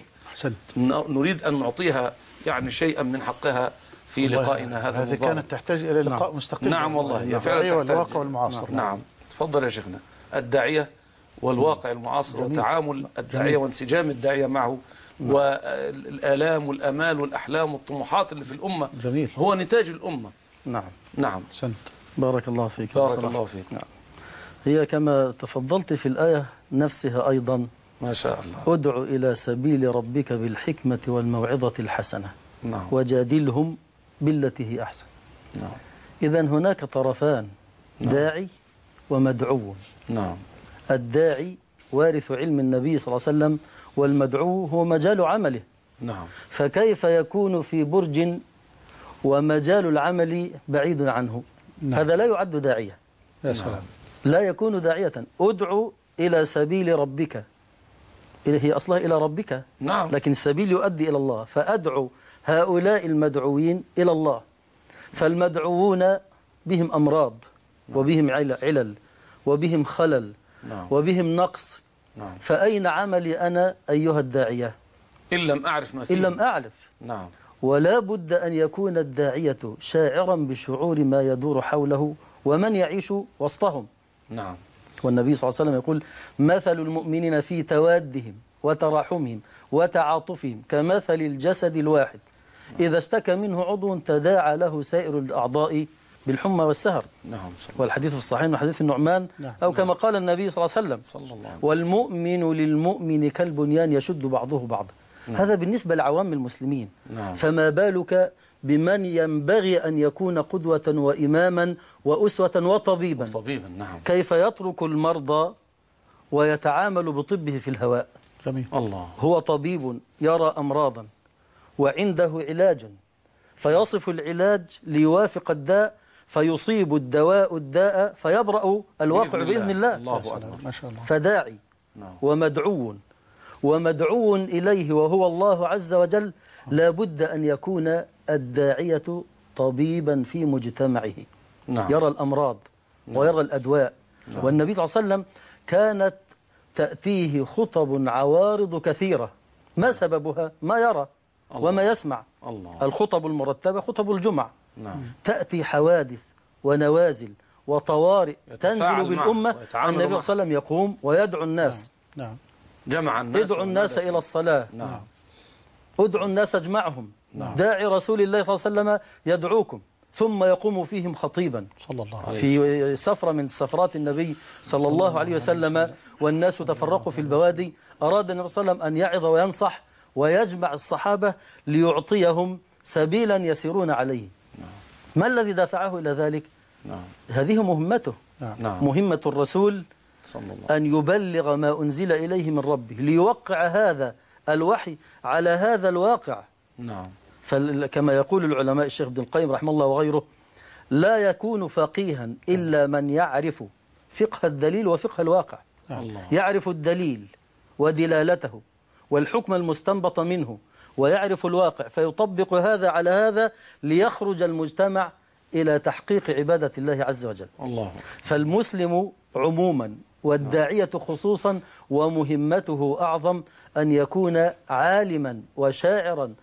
نريد أن نعطيها يعني شيئا من حقها في لقائنا هذا. هذه كانت تحتاج إلى لقاء نعم. مستقل. نعم والله فعلا والواقع والمعاصر. نعم. تفضل يا شيخنا. الداعية والواقع المعاصر جميل. وتعامل الداعية وانسجام الداعية معه والآلام والأمال والأحلام والطموحات اللي في الأمة جميل. هو نتاج الأمة. نعم. نعم. سنت. بارك الله فيك. بارك بصراحة. الله فيك. نعم. هي كما تفضلت في الآية نفسها أيضا ما شاء الله. ادع إلى سبيل ربك بالحكمة والموعظة الحسنة. نعم. وجادلهم بالتي هي أحسن. نعم. إذن هناك طرفان. نعم. داعي ومدعو. نعم. الداعي وارث علم النبي صلى الله عليه وسلم، والمدعو هو مجال عمله. نعم. فكيف يكون في برج ومجال العمل بعيد عنه؟ نعم. هذا لا يعد داعية. يا سلام. لا يكون داعية. ادعو إلى سبيل ربك هي أصلها إلى ربك، نعم. لكن السبيل يؤدي إلى الله. فأدعو هؤلاء المدعوين إلى الله. فالمدعوون بهم أمراض، نعم. وبهم علل، وبهم خلل، نعم. وبهم نقص، نعم. فأين عملي أنا أيها الداعية إن لم أعرف ما فيه؟ إن لم أعرف. نعم. ولا بد أن يكون الداعية شاعرا بشعور ما يدور حوله ومن يعيش وسطهم. نعم. والنبي صلى الله عليه وسلم يقول: مثل المؤمنين في توادهم وتراحمهم وتعاطفهم كمثل الجسد الواحد إذا اشتكى منه عضو تداعى له سائر الأعضاء بالحمى والسهر. نعم. والحديث في الصحيح من حديث النعمان، نعم. أو كما قال النبي صلى الله عليه وسلم: صلى الله عليه وسلم: والمؤمن للمؤمن كالبنيان يشد بعضه بعضا. نعم. هذا بالنسبة لعوام المسلمين. نعم. فما بالك بمن ينبغي أن يكون قدوة وإماما وأسوة وطبيبا. طبيبا. نعم. كيف يترك المرضى ويتعامل بطبه في الهواء. جميل. الله. هو طبيب يرى أمراضا وعنده علاج، فيصف العلاج ليوافق الداء، فيصيب الدواء الداء فيبرأ الواقع بإذن, بإذن الله. الله أكبر. ما شاء الله. فداعي نعم. ومدعو ومدعو إليه وهو الله عز وجل، لا بد أن يكون الداعية طبيبا في مجتمعه. نعم. يرى الأمراض، نعم. ويرى الأدواء. نعم. والنبي صلى الله عليه وسلم كانت تأتيه خطب عوارض كثيرة. ما سببها؟ ما يرى الله. وما يسمع. الله. الخطب المرتبة خطب الجمعة. نعم. تأتي حوادث ونوازل وطوارئ تنزل بالأمة، النبي صلى الله عليه وسلم يقوم ويدعو الناس. نعم. نعم. جمع الناس، ادعوا الناس إلى الصلاة. نعم. ادعوا الناس اجمعهم. نعم. داعي رسول الله صلى الله عليه وسلم يدعوكم، ثم يقوم فيهم خطيبا. صلى الله عليه في سفرة من سفرات النبي صلى الله عليه وسلم والناس تفرقوا في البوادي، أراد النبي صلى الله عليه وسلم أن يعظ وينصح ويجمع الصحابة ليعطيهم سبيلا يسيرون عليه. نعم. ما الذي دفعه إلى ذلك؟ نعم. هذه مهمته. نعم. مهمة الرسول صلى الله أن يبلغ ما أنزل إليه من ربه، ليوقع هذا الوحي على هذا الواقع. نعم. فكما يقول العلماء الشيخ ابن القيم رحمه الله وغيره: لا يكون فقيها إلا من يعرف فقه الدليل وفقه الواقع. الله. يعرف الدليل ودلالته والحكم المستنبط منه، ويعرف الواقع فيطبق هذا على هذا ليخرج المجتمع إلى تحقيق عبادة الله عز وجل. الله. فالمسلم عموما والداعية خصوصا ومهمته أعظم أن يكون عالما وشاعرا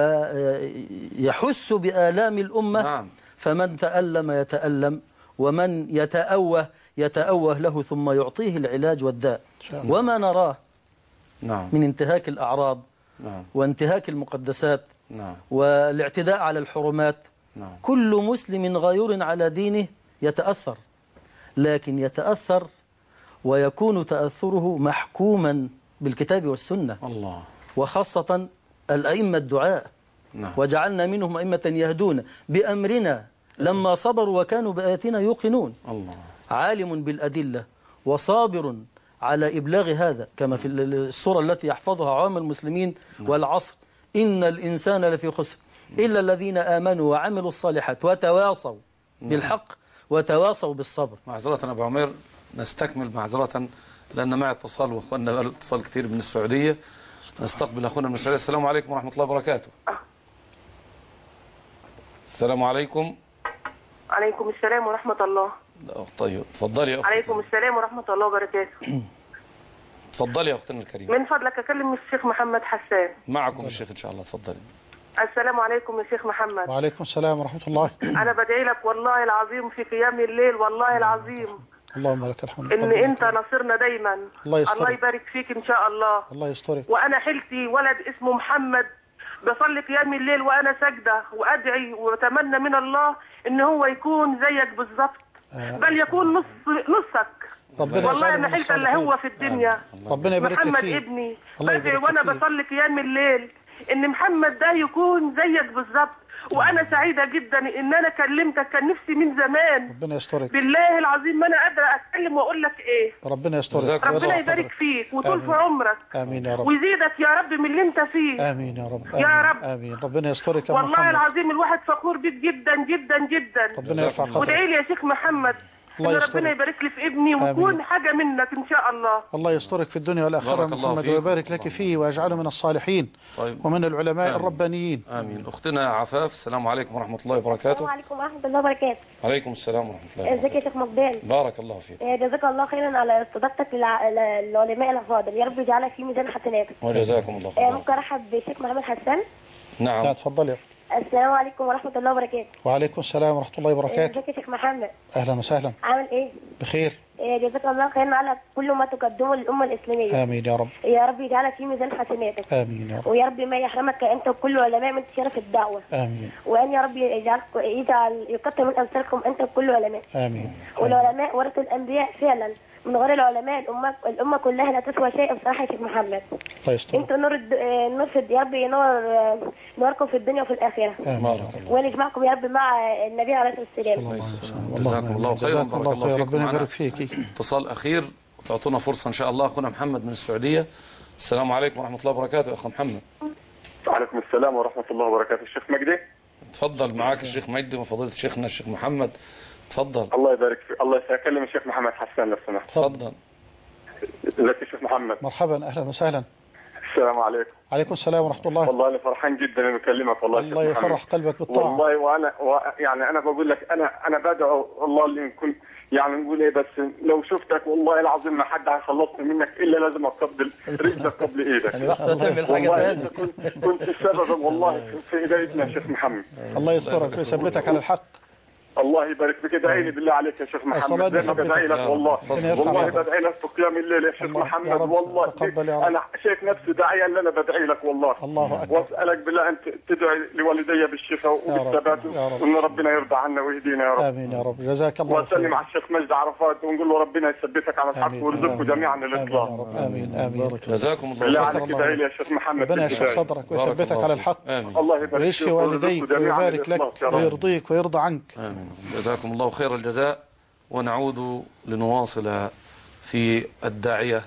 ويحس بآلام الأمة. نعم. فمن تألم يتألم، ومن يتأوه يتأوه له ثم يعطيه العلاج والداء. وما نراه نعم. من انتهاك الأعراض، نعم. وانتهاك المقدسات، نعم. والاعتداء على الحرمات، نعم. كل مسلم غيور على دينه يتأثر، لكن يتأثر ويكون تأثره محكوما بالكتاب والسنة. الله. وخاصة الأئمة الدعاء. نعم. وجعلنا منهم أئمة يهدون بأمرنا لما صبروا وكانوا بآياتنا يوقنون. الله. عالم بالأدلة وصابر على إبلاغ هذا، كما في السورة التي يحفظها عوام المسلمين: نعم. والعصر إن الإنسان لفي خسر إلا الذين آمنوا وعملوا الصالحات وتواصوا نعم. بالحق وتواصوا بالصبر. معذرة أبو عمير، نستكمل معذرة لأن معي اتصال، وأخواننا قالوا اتصال كثير من السعودية. نستقبل أخونا من السعودية. السلام عليكم ورحمة الله وبركاته. السلام عليكم. عليكم السلام ورحمة الله. طيب تفضلي يا أختي. عليكم السلام ورحمة الله وبركاته. تفضلي يا أختنا الكريمة. من فضلك أكلم الشيخ محمد حسان. معكم الشيخ إن شاء الله. تفضلي. السلام عليكم يا شيخ محمد. وعليكم السلام ورحمة الله. أنا بدعي لك والله العظيم في قيام الليل، والله العظيم اللهم لك الحمد إن أنت ناصرنا دايما. الله يسترك. الله يبارك فيك إن شاء الله. الله يسترك. وأنا حلتي ولد اسمه محمد، بصلي قيام الليل وأنا ساجدة وأدعي وأتمنى من الله إن هو يكون زيك بالظبط، آه بل يكون نص نصك. والله أنا حلت اللي هو في الدنيا. آه. ربنا يبارك فيك. محمد ابني بدعي وأنا بصلي قيام الليل إن محمد ده يكون زيك بالظبط. وانا سعيده جدا ان انا كلمتك، كان نفسي من زمان. ربنا يسترك. بالله العظيم ما انا قادره اتكلم واقول لك ايه. ربنا يسترك. ربنا يبارك فيك وطول في عمرك. امين يا رب. ويزيدك يا رب من اللي انت فيه. امين يا رب. آمين يا رب. امين. ربنا يسترك يا والله محمد. العظيم الواحد فخور بيك جدا جدا جدا. ربنا يرفع قدرك. وادعي لي يا شيخ محمد ان ربنا يبارك لي في ابني ويكون حاجه منك ان شاء الله. الله يسترك في الدنيا والاخره محمد ويبارك لك فيه ويجعله من الصالحين طيب. ومن العلماء آمين. الربانيين. امين. اختنا عفاف، السلام عليكم ورحمه الله وبركاته. السلام عليكم ورحمه الله وبركاته. وعليكم السلام ورحمه الله وبركاته. ازيك يا شيخ مقدام؟ بارك الله فيك. جزاك الله خيرا على استضافتك للعلماء الافاضل، يا رب يجعلك في ميزان حسناتك. وجزاكم الله خيرا. ممكن ارحب بالشيخ محمد حسان؟ نعم. لا تفضلي. السلام عليكم ورحمه الله وبركاته. وعليكم السلام ورحمه الله وبركاته. ازيك يا شيخ محمد؟ اهلا وسهلا. عامل ايه؟ بخير. جزاك الله خيرا على كل ما تقدمه للامه الاسلاميه. امين يا رب. يا رب يجعلك في ميزان حسناتك. امين يا رب. ويا رب ما يحرمك انت وكل علماء من شرف الدعوه. امين. وان يا رب يجعلك يجعل يكتر من امثالكم انت وكل علماء. امين. والعلماء ورثوا الانبياء فعلا، من غير العلماء الامه الامه كلها لا تسوى شيء بصراحه يا شيخ محمد. الله يستر. انتوا نور الد... نور في يا رب ينور نوركم في الدنيا وفي الاخره. امين. ونجمعكم يا رب مع النبي عليه الصلاه والسلام. جزاكم الله خيرا. جزاكم الله خير. ربنا يبارك فيك. اتصال اخير وتعطونا فرصه ان شاء الله. اخونا محمد من السعوديه. السلام عليكم ورحمه الله وبركاته يا اخ محمد. وعليكم السلام ورحمه الله وبركاته. الشيخ مجدي. تفضل معاك الشيخ مجدي وفضيله شيخنا الشيخ محمد. تفضل. الله يبارك فيك. الله يكلم الشيخ محمد حسان لو سمحت. تفضل. ازيك يا شيخ محمد؟ مرحبا اهلا وسهلا. السلام عليكم. عليكم السلام ورحمه الله. والله انا فرحان جدا اني اكلمك والله. الله يفرح قلبك بالطاعه. والله وانا و... يعني انا بقول لك انا انا بدعو الله اللي نكون يعني نقول ايه، بس لو شفتك والله العظيم ما حد هيخلصني منك الا لازم اقبل رجلك قبل ايدك. يعني بس تعمل حاجه ثانيه. كنت كنت السبب والله في هدايتنا يا شيخ محمد. الله يسترك ويثبتك على الحق. الله يبارك فيك. ادعي لي بالله عليك يا شيخ محمد، زي ما بدعي لك والله والله بدعي لك في قيام الليل يا شيخ محمد. والله انا شايف نفسي داعيه اللي انا بدعي لك والله. الله اكبر. واسالك بالله انت تدعي لوالدي بالشفاء وبالثبات وان ربنا يرضى عنا ويهدينا يا رب. امين يا رب. جزاك الله خير. واسلم على الشيخ مجدي عرفات ونقول له ربنا يثبتك على الحق ويرزقكم جميعا الاخلاص. امين امين. جزاكم الله بالله عليك ادعي لي يا شيخ محمد. ربنا يشفي صدرك ويثبتك على الحق. الله يبارك فيك ويشفي والديك ويبارك لك ويرضيك ويرضى عنك. امين. جزاكم الله خير الجزاء. ونعود لنواصل في الداعية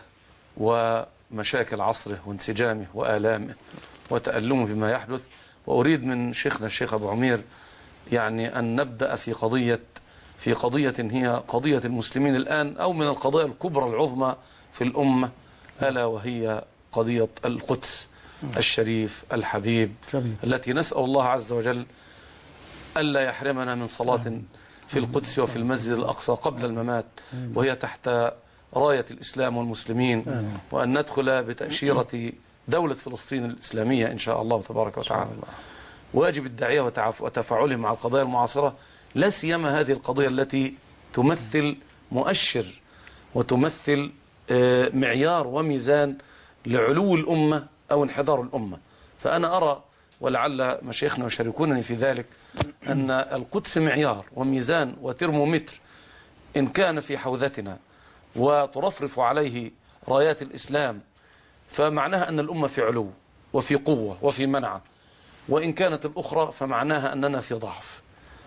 ومشاكل عصره وانسجامه وآلامه وتألمه بما يحدث. وأريد من شيخنا الشيخ أبو عمير يعني أن نبدأ في قضية في قضية هي قضية المسلمين الآن، أو من القضايا الكبرى العظمى في الأمة، ألا وهي قضية القدس الشريف الحبيب، التي نسأل الله عز وجل ألا يحرمنا من صلاة في القدس وفي المسجد الأقصى قبل الممات، وهي تحت راية الإسلام والمسلمين، وأن ندخل بتأشيرة دولة فلسطين الإسلامية إن شاء الله تبارك وتعالى. واجب الداعية وتفاعله مع القضايا المعاصرة، لا سيما هذه القضية التي تمثل مؤشر وتمثل معيار وميزان لعلو الأمة أو انحدار الأمة. فأنا أرى، ولعل مشايخنا يشاركونني في ذلك، أن القدس معيار وميزان وترمومتر إن كان في حوزتنا وترفرف عليه رايات الإسلام فمعناها أن الأمة في علو وفي قوة وفي منعة، وإن كانت الأخرى فمعناها أننا في ضعف.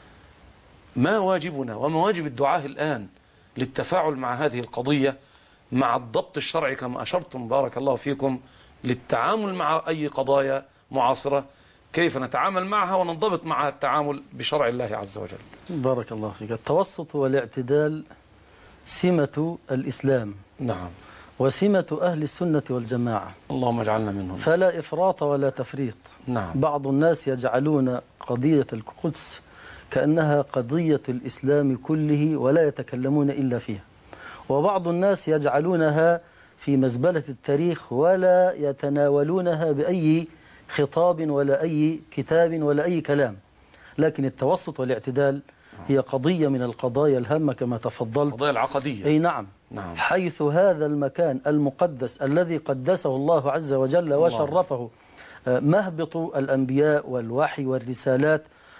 ما واجبنا وما واجب الدعاة الآن للتفاعل مع هذه القضية مع الضبط الشرعي كما أشرتم بارك الله فيكم للتعامل مع أي قضايا معاصرة، كيف نتعامل معها وننضبط معها التعامل بشرع الله عز وجل. بارك الله فيك. التوسط والاعتدال سمة الإسلام، نعم، وسمة أهل السنة والجماعة، اللهم اجعلنا منهم. فلا إفراط ولا تفريط. نعم. بعض الناس يجعلون قضية القدس كأنها قضية الإسلام كله ولا يتكلمون إلا فيها، وبعض الناس يجعلونها في مزبلة التاريخ ولا يتناولونها بأي خطاب ولا أي كتاب ولا أي كلام. لكن التوسط والاعتدال هي قضية من القضايا الهامة كما تفضلت، القضايا العقدية. أي نعم. نعم. حيث هذا المكان المقدس الذي قدسه الله عز وجل وشرفه، مهبط الأنبياء والوحي والرسالات،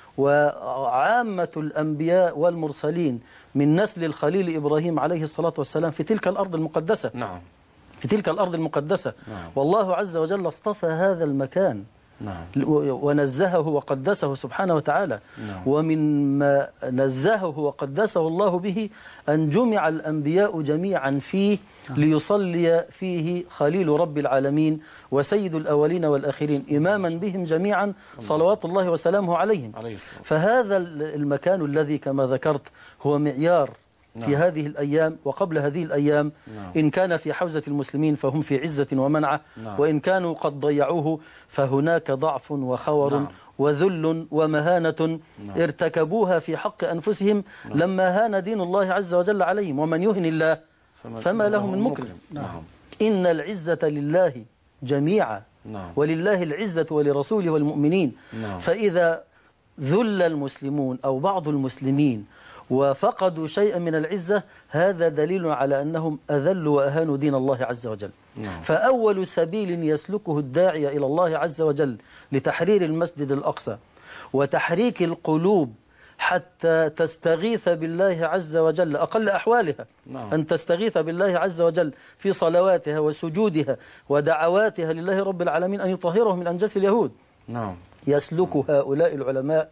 وعامة الأنبياء والمرسلين من نسل الخليل إبراهيم عليه الصلاة والسلام في تلك الأرض المقدسة. نعم. في تلك الأرض المقدسة. نعم. والله عز وجل اصطفى هذا المكان. نعم. ونزهه وقدسه سبحانه وتعالى. نعم. ومن ما نزهه وقدسه الله به أن جمع الأنبياء جميعا فيه ليصلي فيه خليل رب العالمين وسيد الأولين والآخرين إماما بهم جميعا صلوات الله وسلامه عليهم. فهذا المكان الذي كما ذكرت هو معيار في نعم. هذه الأيام وقبل هذه الأيام نعم. إن كان في حوزة المسلمين فهم في عزة ومنعة نعم. وإن كانوا قد ضيعوه فهناك ضعف وخور نعم. وذل ومهانة نعم. ارتكبوها في حق أنفسهم نعم. لما هان دين الله عز وجل عليهم، ومن يهن الله فما له من مكرم. نعم. إن العزة لله جميعا نعم. ولله العزة ولرسوله والمؤمنين نعم. فإذا ذل المسلمون أو بعض المسلمين وفقدوا شيئا من العزة هذا دليل على أنهم أذلوا وأهانوا دين الله عز وجل نعم. فأول سبيل يسلكه الداعية إلى الله عز وجل لتحرير المسجد الأقصى وتحريك القلوب حتى تستغيث بالله عز وجل أقل أحوالها نعم. أن تستغيث بالله عز وجل في صلواتها وسجودها ودعواتها لله رب العالمين أن يطهره من أنجاس اليهود نعم. يسلك هؤلاء العلماء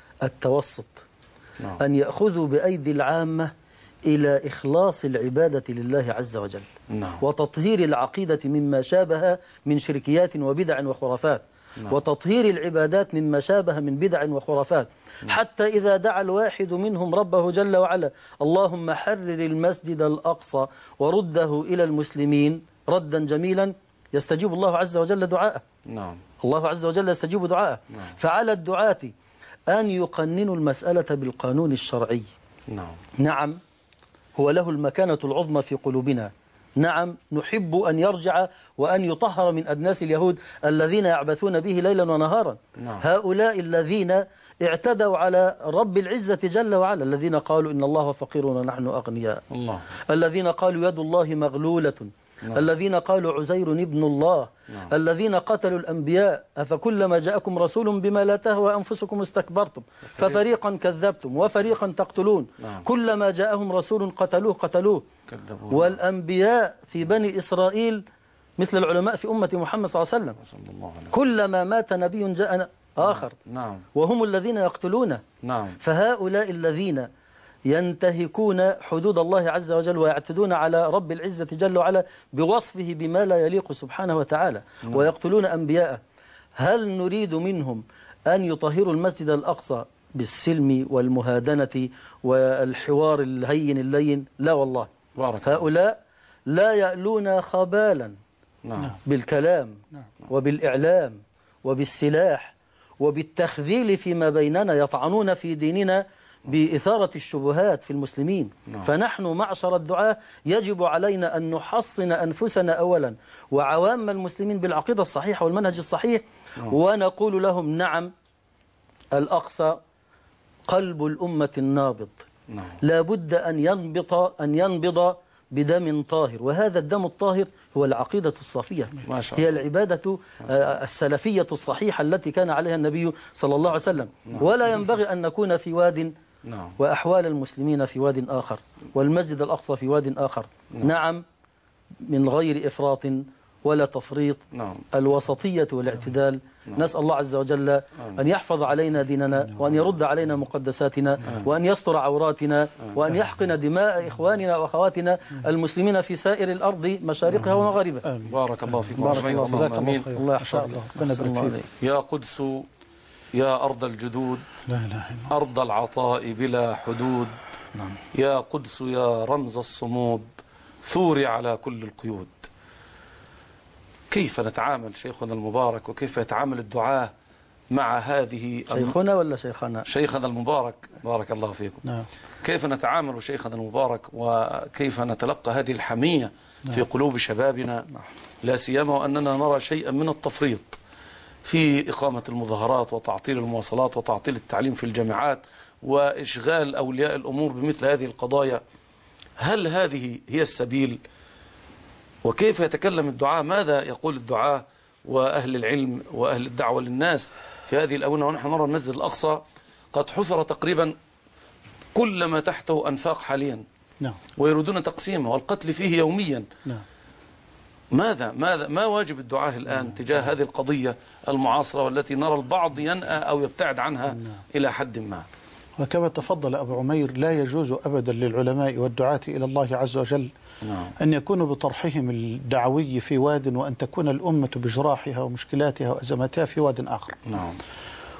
التوسط نعم. أن يأخذوا بأيدي العامة إلى إخلاص العبادة لله عز وجل نعم. وتطهير العقيدة مما شابه من شركيات وبدع وخرافات نعم. وتطهير العبادات مما شابه من بدع وخرافات نعم. حتى إذا دعا الواحد منهم ربه جل وعلا اللهم حرر المسجد الأقصى ورده إلى المسلمين ردا جميلا يستجيب الله عز وجل دعاءه نعم. الله عز وجل يستجيب دعاءه نعم. فعلى الدعاة أن يقننوا المسألة بالقانون الشرعي نعم. نعم هو له المكانة العظمى في قلوبنا نعم نحب أن يرجع وأن يطهر من أدناس اليهود الذين يعبثون به ليلا ونهارا نعم. هؤلاء الذين اعتدوا على رب العزة جل وعلا الذين قالوا إن الله فقير ونحن أغنياء الله. الذين قالوا يد الله مغلولة نعم. الذين قالوا عزير ابن الله نعم. الذين قتلوا الأنبياء أفكلما جاءكم رسول بما لا تهوى أنفسكم استكبرتم ففريقا كذبتم وفريقا تقتلون نعم. كلما جاءهم رسول قتلوه قتلوه كذبوه. والأنبياء في بني إسرائيل مثل العلماء في أمة محمد صلى الله عليه وسلم صلى الله عليه. كلما مات نبي جاء آخر نعم. وهم الذين يقتلون نعم. فهؤلاء الذين ينتهكون حدود الله عز وجل ويعتدون على رب العزة جل وعلا بوصفه بما لا يليق سبحانه وتعالى نعم. ويقتلون أنبياءه هل نريد منهم أن يطهروا المسجد الأقصى بالسلم والمهادنة والحوار الهين اللين؟ لا والله بارك هؤلاء لا يألون خبالا نعم. بالكلام نعم. وبالإعلام وبالسلاح وبالتخذيل فيما بيننا يطعنون في ديننا بإثارة الشبهات في المسلمين نعم. فنحن معشر الدعاة يجب علينا أن نحصن أنفسنا أولا وعوام المسلمين بالعقيدة الصحيحة والمنهج الصحيح نعم. ونقول لهم نعم الأقصى قلب الأمة النابض نعم. لا بد أن ينبض أن ينبض بدم طاهر وهذا الدم الطاهر هو العقيدة الصافية هي العبادة السلفية الصحيحة التي كان عليها النبي صلى الله عليه وسلم نعم. ولا ينبغي أن نكون في واد نعم. وأحوال المسلمين في واد آخر والمسجد الأقصى في واد آخر نعم, نعم من غير إفراط ولا تفريط نعم. الوسطية والاعتدال نعم. نسأل الله عز وجل نعم. أن يحفظ علينا ديننا نعم. وأن يرد علينا مقدساتنا نعم. وأن يستر عوراتنا نعم. وأن يحقن دماء إخواننا وأخواتنا المسلمين في سائر الأرض مشارقها نعم. ومغاربها بارك الله فيكم بارك الله فيكم آمين الله يحفظك يا قدس يا أرض الجدود لا إله إلا أرض العطاء بلا حدود نعم. يا قدس يا رمز الصمود ثوري على كل القيود. كيف نتعامل شيخنا المبارك وكيف يتعامل الدعاة مع هذه شيخنا ولا شيخنا شيخنا المبارك بارك الله فيكم نعم. كيف نتعامل شيخنا المبارك وكيف نتلقى هذه الحمية نعم. في قلوب شبابنا نعم. لا سيما وأننا نرى شيئا من التفريط في إقامة المظاهرات وتعطيل المواصلات وتعطيل التعليم في الجامعات وإشغال أولياء الأمور بمثل هذه القضايا. هل هذه هي السبيل؟ وكيف يتكلم الدعاء؟ ماذا يقول الدعاء وأهل العلم وأهل الدعوة للناس في هذه الأونة ونحن نرى المسجد الأقصى قد حفر تقريبا كل ما تحته أنفاق حاليا نعم. ويريدون تقسيمه والقتل فيه يوميا نعم. ماذا ماذا ما واجب الدعاء الآن تجاه هذه القضية المعاصرة والتي نرى البعض ينأى أو يبتعد عنها نعم. إلى حد ما؟ وكما تفضل أبو عمير لا يجوز أبدا للعلماء والدعاة إلى الله عز وجل نعم. أن يكونوا بطرحهم الدعوي في واد وأن تكون الأمة بجراحها ومشكلاتها وأزماتها في واد آخر نعم.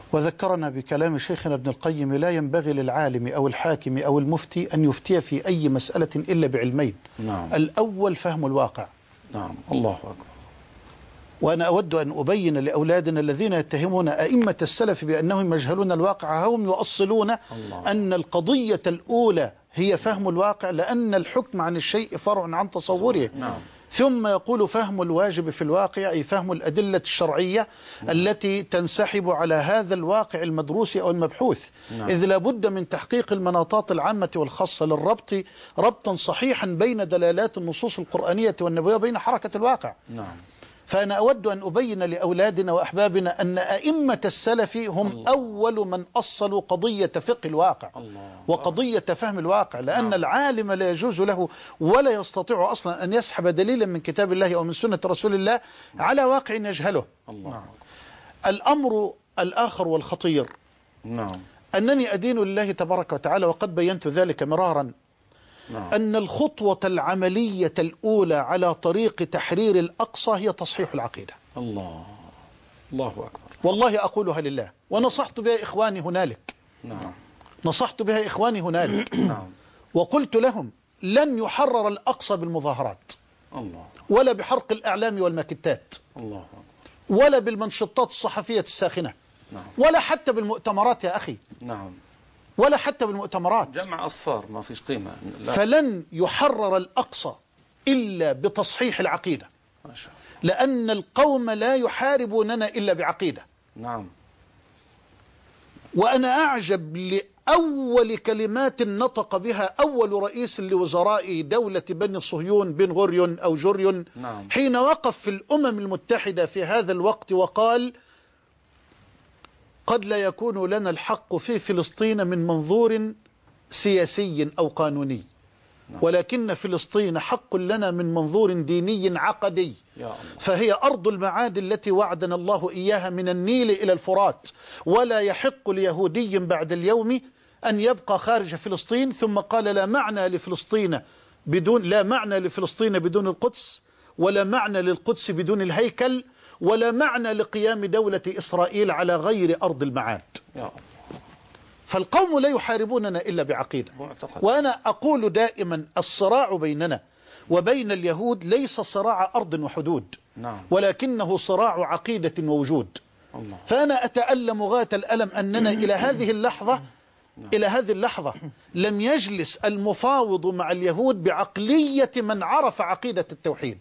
وذكرنا بكلام شيخنا ابن القيم: لا ينبغي للعالم أو الحاكم أو المفتي أن يفتي في أي مسألة إلا بعلمين. نعم. الأول فهم الواقع. نعم. الله أكبر. وأنا أود أن أبين لأولادنا الذين يتهمون أئمة السلف بأنهم يجهلون الواقع، هم يؤصلون الله. أن القضية الأولى هي فهم الواقع، لأن الحكم عن الشيء فرع عن تصوره. نعم. ثم يقول فهم الواجب في الواقع، أي فهم الأدلة الشرعية نعم. التي تنسحب على هذا الواقع المدروس أو المبحوث. نعم. إذ لابد من تحقيق المناطات العامة والخاصة للربط ربطا صحيحا بين دلالات النصوص القرآنية والنبوية وبين حركة الواقع. نعم. فأنا أود أن أبين لأولادنا وأحبابنا أن أئمة السلف هم الله. أول من أصلوا قضية فقه الواقع الله. وقضية فهم الواقع، لأن نعم. العالم لا يجوز له ولا يستطيع أصلا أن يسحب دليلا من كتاب الله أو من سنة رسول الله على واقع يجهله. الله. الأمر الآخر والخطير نعم. أنني أدين لله تبارك وتعالى، وقد بينت ذلك مرارا، نعم. أن الخطوة العملية الأولى على طريق تحرير الأقصى هي تصحيح العقيدة. الله الله أكبر. والله أقولها لله، ونصحت بها إخواني هنالك. نعم. نصحت بها إخواني هنالك. نعم. وقلت لهم: لن يحرر الأقصى بالمظاهرات، الله، ولا بحرق الإعلام والماكتات، الله، ولا بالمنشطات الصحفية الساخنة، نعم، ولا حتى بالمؤتمرات يا أخي. نعم. ولا حتى بالمؤتمرات، جمع أصفار ما فيش قيمة. لا. فلن يحرر الأقصى إلا بتصحيح العقيدة، ما شاء الله. لأن القوم لا يحاربوننا إلا بعقيدة. نعم. وأنا أعجب لأول كلمات نطق بها أول رئيس لوزراء دولة بني صهيون بن غوريون أو جوريون، نعم، حين وقف في الأمم المتحدة في هذا الوقت وقال: قد لا يكون لنا الحق في فلسطين من منظور سياسي أو قانوني، ولكن فلسطين حق لنا من منظور ديني عقدي، فهي أرض المعاد التي وعدنا الله إياها من النيل إلى الفرات، ولا يحق ليهودي بعد اليوم أن يبقى خارج فلسطين. ثم قال: لا معنى لفلسطين بدون لا معنى لفلسطين بدون القدس، ولا معنى للقدس بدون الهيكل، ولا معنى لقيام دولة إسرائيل على غير أرض المعاد. فالقوم لا يحاربوننا إلا بعقيدة. وأنا أقول دائما: الصراع بيننا وبين اليهود ليس صراع أرض وحدود، ولكنه صراع عقيدة ووجود. فأنا أتألم غاية الألم أننا إلى هذه اللحظة إلى هذه اللحظة لم يجلس المفاوض مع اليهود بعقلية من عرف عقيدة التوحيد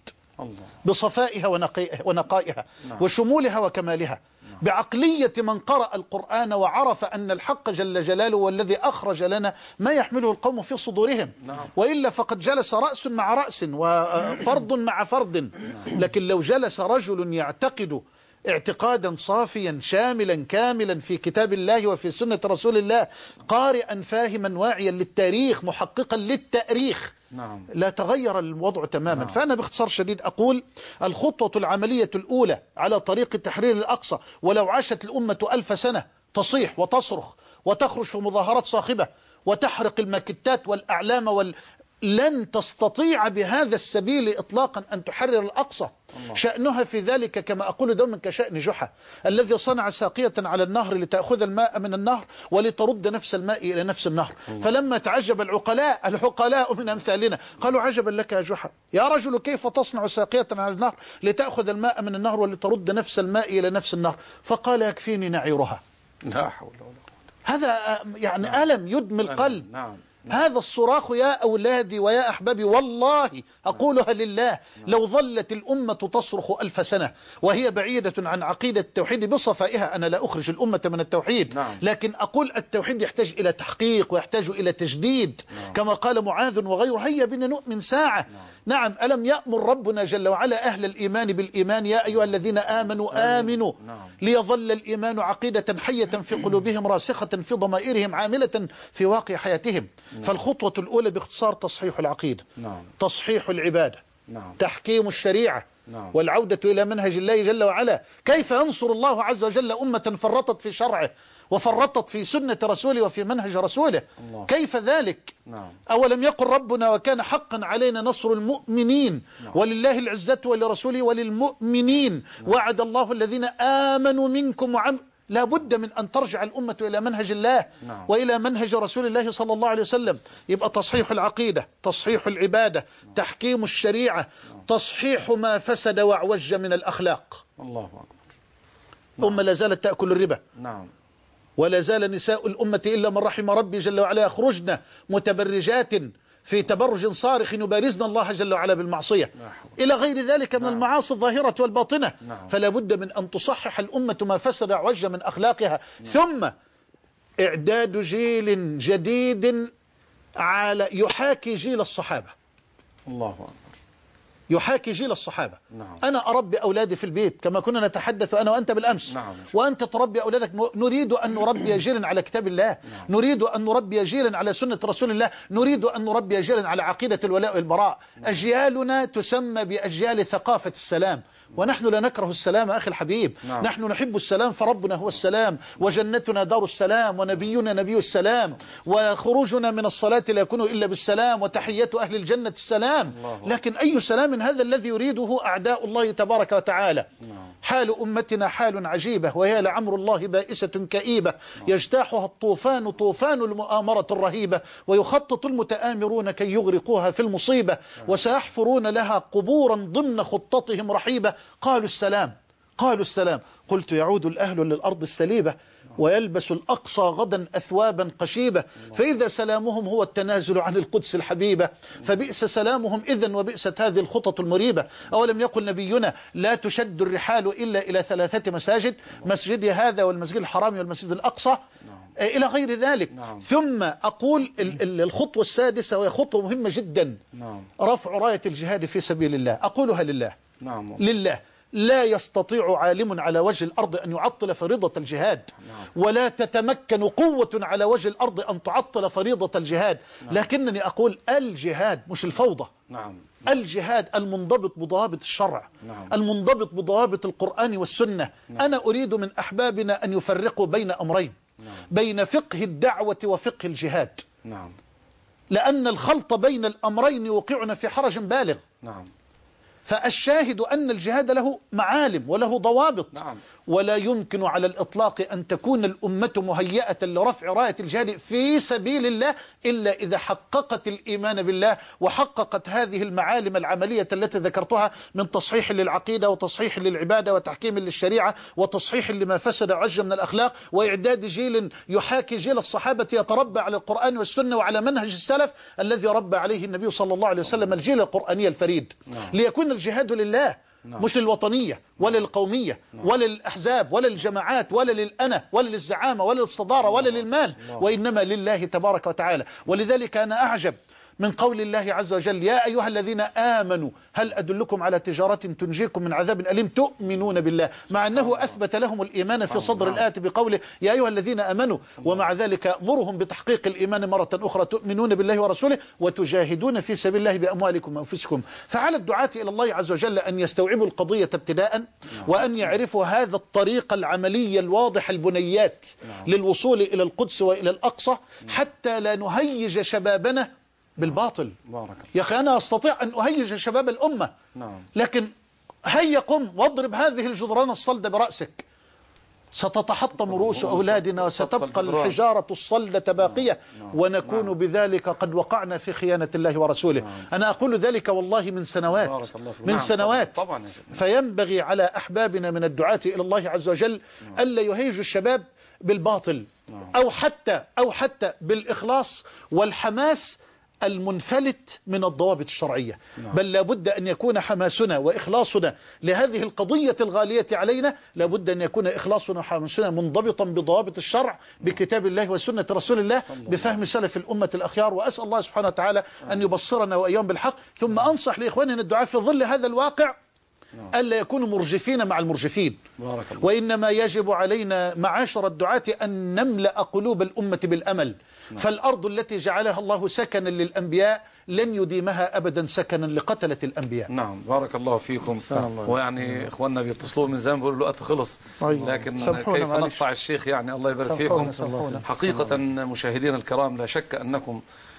بصفائها ونقائها وشمولها وكمالها، بعقلية من قرأ القرآن وعرف أن الحق جل جلاله والذي أخرج لنا ما يحمله القوم في صدورهم. وإلا فقد جلس رأس مع رأس وفرد مع فرد. لكن لو جلس رجل يعتقد اعتقادا صافيا شاملا كاملا في كتاب الله وفي سنة رسول الله، قارئا فاهما واعيا للتاريخ محققا للتاريخ، نعم، لا تغير الوضع تماما. نعم. فأنا باختصار شديد أقول: الخطوة العملية الأولى على طريق تحرير الأقصى، ولو عاشت الأمة ألف سنة تصيح وتصرخ وتخرج في مظاهرات صاخبة وتحرق الماكتات والأعلام وال... لن تستطيع بهذا السبيل إطلاقا أن تحرر الأقصى. الله. شأنها في ذلك كما أقول دوما كشأن جحا الذي صنع ساقية على النهر لتأخذ الماء من النهر ولترد نفس الماء إلى نفس النهر. الله. فلما تعجب العقلاء العقلاء من أمثالنا قالوا: عجبا لك يا جحا، يا رجل كيف تصنع ساقية على النهر لتأخذ الماء من النهر ولترد نفس الماء إلى نفس النهر؟ فقال: يكفيني نعيرها. لا حول ولا قوة. هذا يعني نعم. ألم يدمي القلب. نعم. هذا الصراخ يا أولادي ويا أحبابي، والله أقولها لله، لو ظلت الأمة تصرخ ألف سنة وهي بعيدة عن عقيدة التوحيد بصفائها، أنا لا أخرج الأمة من التوحيد، لكن أقول التوحيد يحتاج إلى تحقيق ويحتاج إلى تجديد، كما قال معاذ وغيره: هيا بنا نؤمن ساعة. نعم. ألم يأمر ربنا جل وعلا أهل الإيمان بالإيمان: يا أيها الذين آمنوا آمنوا ليظل الإيمان عقيدة حية في قلوبهم راسخة في ضمائرهم عاملة في واقع حياتهم. فالخطوة الأولى باختصار تصحيح العقيدة، نعم، تصحيح العبادة، نعم، تحكيم الشريعة، نعم، والعودة إلى منهج الله جل وعلا. كيف ينصر الله عز وجل أمة فرطت في شرعه وفرطت في سنة رسوله وفي منهج رسوله؟ الله. كيف ذلك؟ نعم. أولم يقل ربنا: وكان حقا علينا نصر المؤمنين؟ نعم. ولله العزة ولرسوله وللمؤمنين. نعم. وعد الله الذين آمنوا منكم وعم لا بد من أن ترجع الأمة إلى منهج الله نعم. وإلى منهج رسول الله صلى الله عليه وسلم. يبقى تصحيح العقيدة، تصحيح العبادة، تحكيم الشريعة، تصحيح ما فسد واعوج من الأخلاق. الله أكبر. أمة لا زالت تأكل الربا نعم. ولا زال نساء الأمة إلا من رحم ربي جل وعلا يخرجن متبرجات في تبرج صارخ يبارزن الله جل وعلا بالمعصية إلى غير ذلك من المعاصي الظاهرة والباطنة. فلا بد من أن تصحح الأمة ما فسد وعوج من أخلاقها. ثم إعداد جيل جديد على يحاكي جيل الصحابة. الله أكبر. يحاكي جيل الصحابة. نعم. أنا أربي أولادي في البيت كما كنا نتحدث أنا وأنت بالأمس. نعم. وأنت تربي أولادك. نريد أن نربي جيلا على كتاب الله. نعم. نريد أن نربي جيلا على سنة رسول الله. نريد أن نربي جيلا على عقيدة الولاء والبراء. نعم. أجيالنا تسمى بأجيال ثقافة السلام، ونحن لا نكره السلام أخي الحبيب. نعم. نحن نحب السلام، فربنا هو السلام، وجنتنا دار السلام، ونبينا نبي السلام، وخروجنا من الصلاة لا يكون إلا بالسلام، وتحية أهل الجنة السلام. لكن أي سلام هذا الذي يريده أعداء الله تبارك وتعالى؟ حال أمتنا حال عجيبة، وهي لعمر الله بائسة كئيبة، يجتاحها الطوفان طوفان المؤامرة الرهيبة، ويخطط المتآمرون كي يغرقوها في المصيبة، وسيحفرون لها قبورا ضمن خطتهم رحيبة. قالوا السلام، قالوا السلام. قلت يعود الأهل للأرض السليبة، ويلبس الأقصى غدا أثوابا قشيبة، فإذا سلامهم هو التنازل عن القدس الحبيبة، فبئس سلامهم إذن وبئست هذه الخطط المريبة. أولم يقل نبينا لا تشد الرحال إلا إلى ثلاثة مساجد، مسجدي هذا والمسجد الحرام والمسجد الأقصى إلى غير ذلك. نعم. ثم أقول الخطوة السادسة وهي خطوة مهمة جدا. نعم. رفع راية الجهاد في سبيل الله. أقولها لله. نعم. لله. لا يستطيع عالم على وجه الأرض أن يعطل فريضة الجهاد. نعم. ولا تتمكن قوة على وجه الأرض أن تعطل فريضة الجهاد. نعم. لكنني أقول الجهاد مش الفوضى. نعم. الجهاد المنضبط بضوابط الشرع. نعم. المنضبط بضوابط القرآن والسنة. نعم. أنا أريد من أحبابنا أن يفرقوا بين أمرين. نعم. بين فقه الدعوة وفقه الجهاد. نعم. لأن الخلط بين الأمرين يوقعنا في حرج بالغ. نعم. فالشاهد أن الجهاد له معالم وله ضوابط. نعم. ولا يمكن على الإطلاق أن تكون الأمة مهيئة لرفع راية الجهاد في سبيل الله إلا إذا حققت الإيمان بالله وحققت هذه المعالم العملية التي ذكرتها من تصحيح للعقيدة وتصحيح للعبادة وتحكيم للشريعة وتصحيح لما فسد وعج من الأخلاق وإعداد جيل يحاكي جيل الصحابة يتربى على القرآن والسنة وعلى منهج السلف الذي ربى عليه النبي صلى الله عليه وسلم الجيل القرآني الفريد. نعم. ليكون الجهاد لله. نعم. مش للوطنية ولا للقومية. نعم. ولا للأحزاب ولا للجماعات ولا للأنا ولا للزعامة ولا للصدارة ولا للمال. نعم. وإنما لله تبارك وتعالى. ولذلك أنا أعجب من قول الله عز وجل يا أيها الذين آمنوا هل أدلكم على تجارة تنجيكم من عذاب أليم تؤمنون بالله، مع أنه أثبت لهم الإيمان في صدر الآية بقوله يا أيها الذين آمنوا، ومع ذلك أمرهم بتحقيق الإيمان مرة أخرى تؤمنون بالله ورسوله وتجاهدون في سبيل الله بأموالكم وأنفسكم. فعلى الدعاة إلى الله عز وجل أن يستوعبوا القضية ابتداء وأن يعرفوا هذا الطريق العملي الواضح البنيات للوصول إلى القدس وإلى الأقصى حتى لا نهيج شبابنا بالباطل. بارك. يا أخي أنا أستطيع أن أهيج شباب الأمة. نعم. لكن هيا قم واضرب هذه الجدران الصلدة برأسك ستتحطم رؤوس أولادنا وستبقى الحجارة الصلدة باقية. نعم. ونكون نعم. بذلك قد وقعنا في خيانة الله ورسوله. نعم. أنا أقول ذلك والله من سنوات من نعم. سنوات طبعا. فينبغي على أحبابنا من الدعاة إلى الله عز وجل نعم. ألا يهيجوا الشباب بالباطل. نعم. أو حتى أو حتى بالإخلاص والحماس المنفلت من الضوابط الشرعية. نعم. بل لابد أن يكون حماسنا وإخلاصنا لهذه القضية الغالية علينا لابد أن يكون إخلاصنا وحماسنا منضبطا بضوابط الشرع بكتاب الله وسنة رسول الله بفهم سلف الأمة الأخيار. وأسأل الله سبحانه وتعالى أن يبصرنا وإياهم بالحق. ثم أنصح لإخواننا الدعاء في ظل هذا الواقع ألا يكونوا مرجفين مع المرجفين. وإنما يجب علينا معاشر الدعاة أن نملأ قلوب الأمة بالأمل. نعم. فالأرض التي جعلها الله سكنا للأنبياء لن يديمها أبدا سكنا لقتلة الأنبياء. نعم بارك الله فيكم. ويعني إخواننا بيتصلوا من زمان بيقولوا الوقت خلص. لكن كيف نقطع الشيخ يعني الله يبارك فيكم. حقيقة مشاهدينا الكرام لا شك أنكم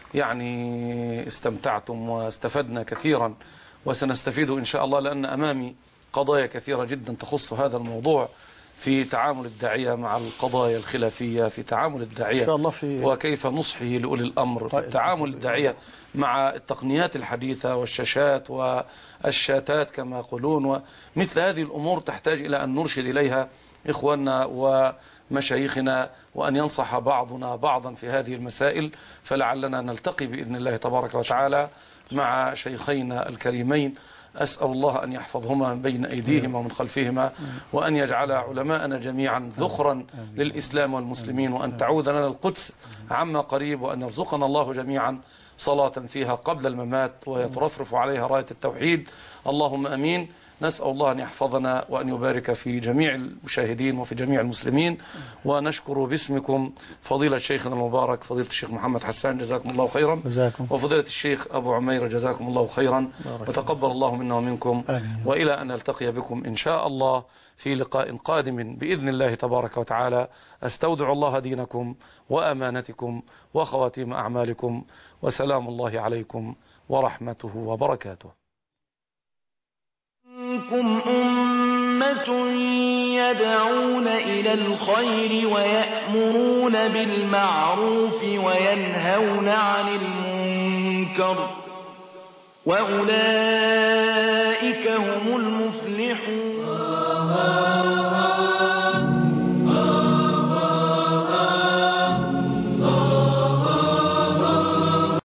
يعني استمتعتم واستفدنا كثيرا وسنستفيد إن شاء الله لأن أمامي قضايا كثيرة جدا تخص هذا الموضوع في تعامل الداعية مع القضايا الخلافية، في تعامل الداعية إن شاء الله في وكيف نصحه لأولي الأمر، في تعامل الداعية مع التقنيات الحديثة والشاشات والشاتات كما يقولون، ومثل هذه الأمور تحتاج إلى أن نرشد إليها إخواننا ومشايخنا، وأن ينصح بعضنا بعضا في هذه المسائل. فلعلنا نلتقي بإذن الله تبارك وتعالى مع شيخينا الكريمين، أسأل الله أن يحفظهما من بين أيديهما ومن خلفهما، وأن يجعل علماءنا جميعا ذخرا للإسلام والمسلمين، وأن تعود لنا القدس عما قريب، وأن يرزقنا الله جميعا صلاة فيها قبل الممات ويترفرف عليها راية التوحيد، اللهم أمين. نسأل الله أن يحفظنا وأن يبارك في جميع المشاهدين وفي جميع المسلمين. ونشكر باسمكم فضيلة شيخنا المبارك فضيلة الشيخ محمد حسان، جزاكم الله خيرا، وفضيلة الشيخ أبو عمير جزاكم الله خيرا، وتقبل الله منا ومنكم، وإلى أن نلتقي بكم إن شاء الله في لقاء قادم بإذن الله تبارك وتعالى. أستودع الله دينكم وأمانتكم وخواتيم أعمالكم، وسلام الله عليكم ورحمته وبركاته. منكم أمة يدعون إلى الخير ويأمرون بالمعروف وينهون عن المنكر، وأولئك هم المفلحون.